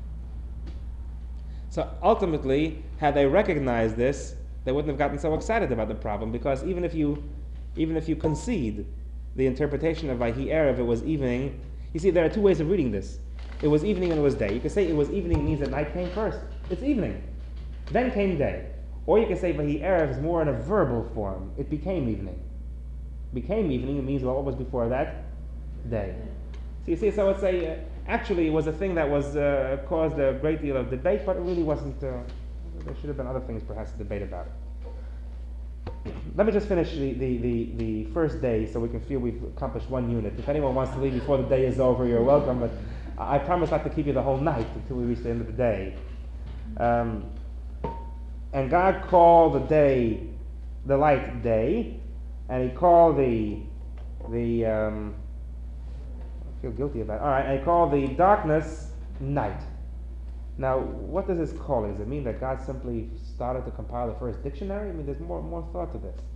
So ultimately, had they recognized this, they wouldn't have gotten so excited about the problem, because even if you concede the interpretation of Vayhi Erev, it was evening. You see, there are two ways of reading this. It was evening and it was day. You can say it was evening means that night came first. It's evening. Then came day. Or you can say Vayhi Erev is more in a verbal form. It became evening. Became evening, it means what was before that? Day. So you see, so it's actually it was a thing that was caused a great deal of debate, but it really wasn't, there should have been other things perhaps to debate about it. Let me just finish the first day so we can feel we've accomplished one unit. If anyone wants to leave before the day is over, you're welcome, but I promise not to keep you the whole night until we reach the end of the day. And God called the day, the light day, and He called the I feel guilty about it. All right, and He called the darkness night. Now, what does this calling? Does it mean that God simply started to compile the first dictionary? I mean, there's more thought to this.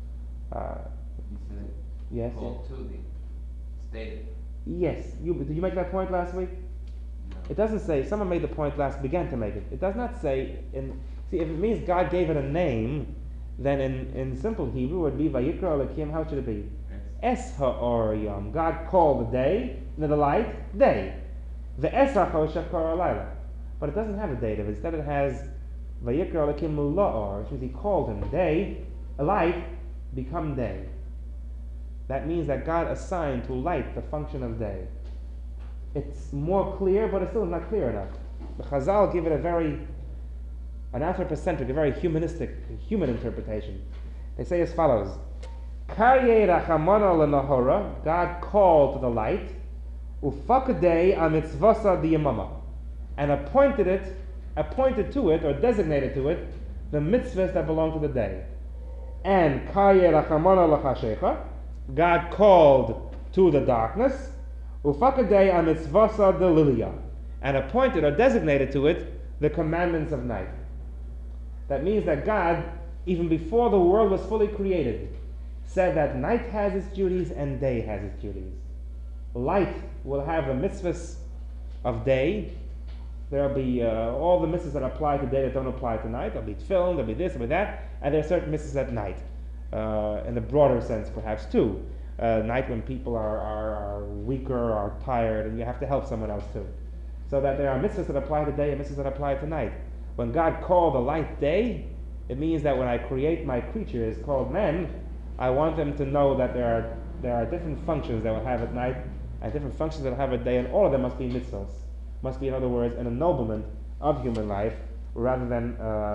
Yes. Called to the stated. Yes. Did you make that point last week? No. It doesn't say. Someone made the point began to make it. It does not say. See, if it means God gave it a name, then in simple Hebrew it would be Vayikra Elokim. How should it be? Es ha'or yom. God called the day, the light, day. The es ha'choshech kara layla. But it doesn't have a dative. Instead it has Vayikra Elokim la'or, which means He called him day, a light, become day. That means that God assigned to light the function of day. It's more clear, but it's still not clear enough. The Chazal give it an anthropocentric, a very humanistic, human interpretation. They say as follows: Karyeh rachamana lenahora, God called to the light, ufakadei amitzvasa diyamama, and appointed to it, or designated to it, the mitzvahs that belong to the day. And Karyeh rachamana lechashecha, God called to the darkness, ufakadei amitzvasa delilia, and appointed or designated to it the commandments of night. That means that God, even before the world was fully created, said that night has its duties and day has its duties. Light will have the mitzvahs of day. There'll be all the mitzvahs that apply to day that don't apply to night. There'll be tefillin, there'll be this, there'll be that, and there are certain mitzvahs at night, in the broader sense perhaps too. Night when people are weaker, are tired, and you have to help someone else too. So that there are mitzvahs that apply to day and mitzvahs that apply to night. When God called the light day, it means that when I create my creatures called men, I want them to know that there are different functions that will have at night and different functions that will have at day, and all of them must be mitzvahs. Must be, in other words, an ennoblement of human life, rather than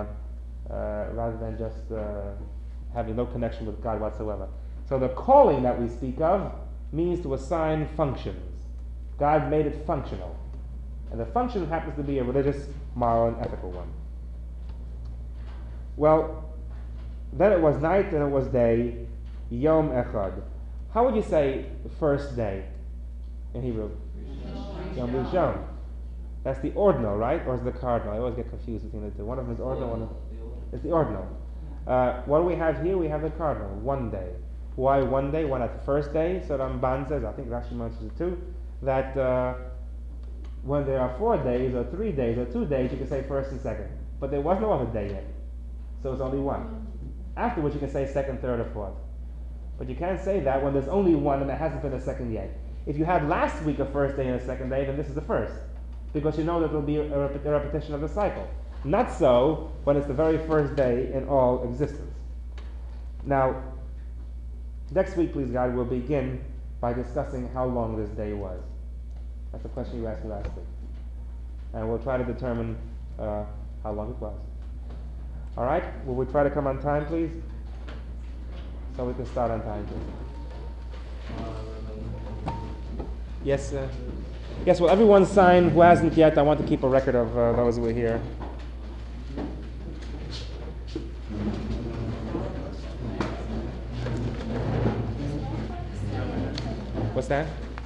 just having no connection with God whatsoever. So the calling that we speak of means to assign functions. God made it functional. And the function happens to be a religious, moral, and ethical one. Well, then it was night and it was day, Yom Echad. How would you say first day in Hebrew? Yom Rishon. That's the ordinal, right? Or is it the cardinal? I always get confused between the two. One of them is ordinal, one is the ordinal. What do we have here? We have the cardinal, one day. Why one day? Why not the first day? So Ramban says, I think Rashi mentions it too, that When there are 4 days, or 3 days, or 2 days, you can say first and second. But there was no other day yet. So it's only one. Afterwards, you can say second, third, or fourth. But you can't say that when there's only one and there hasn't been a second yet. If you had last week a first day and a second day, then this is the first. Because you know that there will be a repetition of the cycle. Not so when it's the very first day in all existence. Now, next week, please God, we'll begin by discussing how long this day was. That's the question you asked me last week. And we'll try to determine how long it was. All right? Will we try to come on time, please? So we can start on time, please. Yes, yes, well, everyone sign who hasn't yet. I want to keep a record of those who are here. What's that?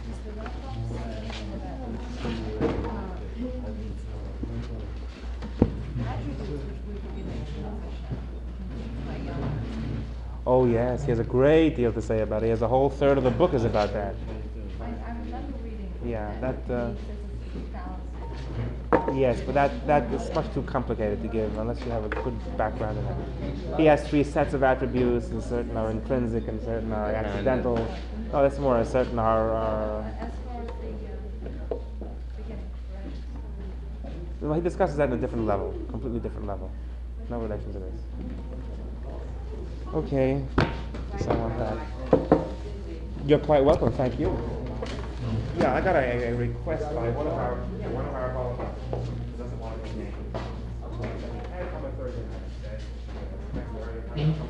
Oh yes, he has a great deal to say about it. He has a whole third of the book is about that. I remember reading. Yeah, that. He says it's 3,000. Yes, but that is much too complicated to give unless you have a good background in it. He has 3 sets of attributes, and certain are intrinsic and certain are accidental. No, that's more. Certain are. As far as the beginning, right? Well, he discusses that in a different level, completely different level. No relation to this. Okay, so on that. You're quite welcome. Thank you. Yeah, I got a request by one of our volunteers who doesn't want to be named. Okay, and come on Thursday night. Okay? Thank you very much.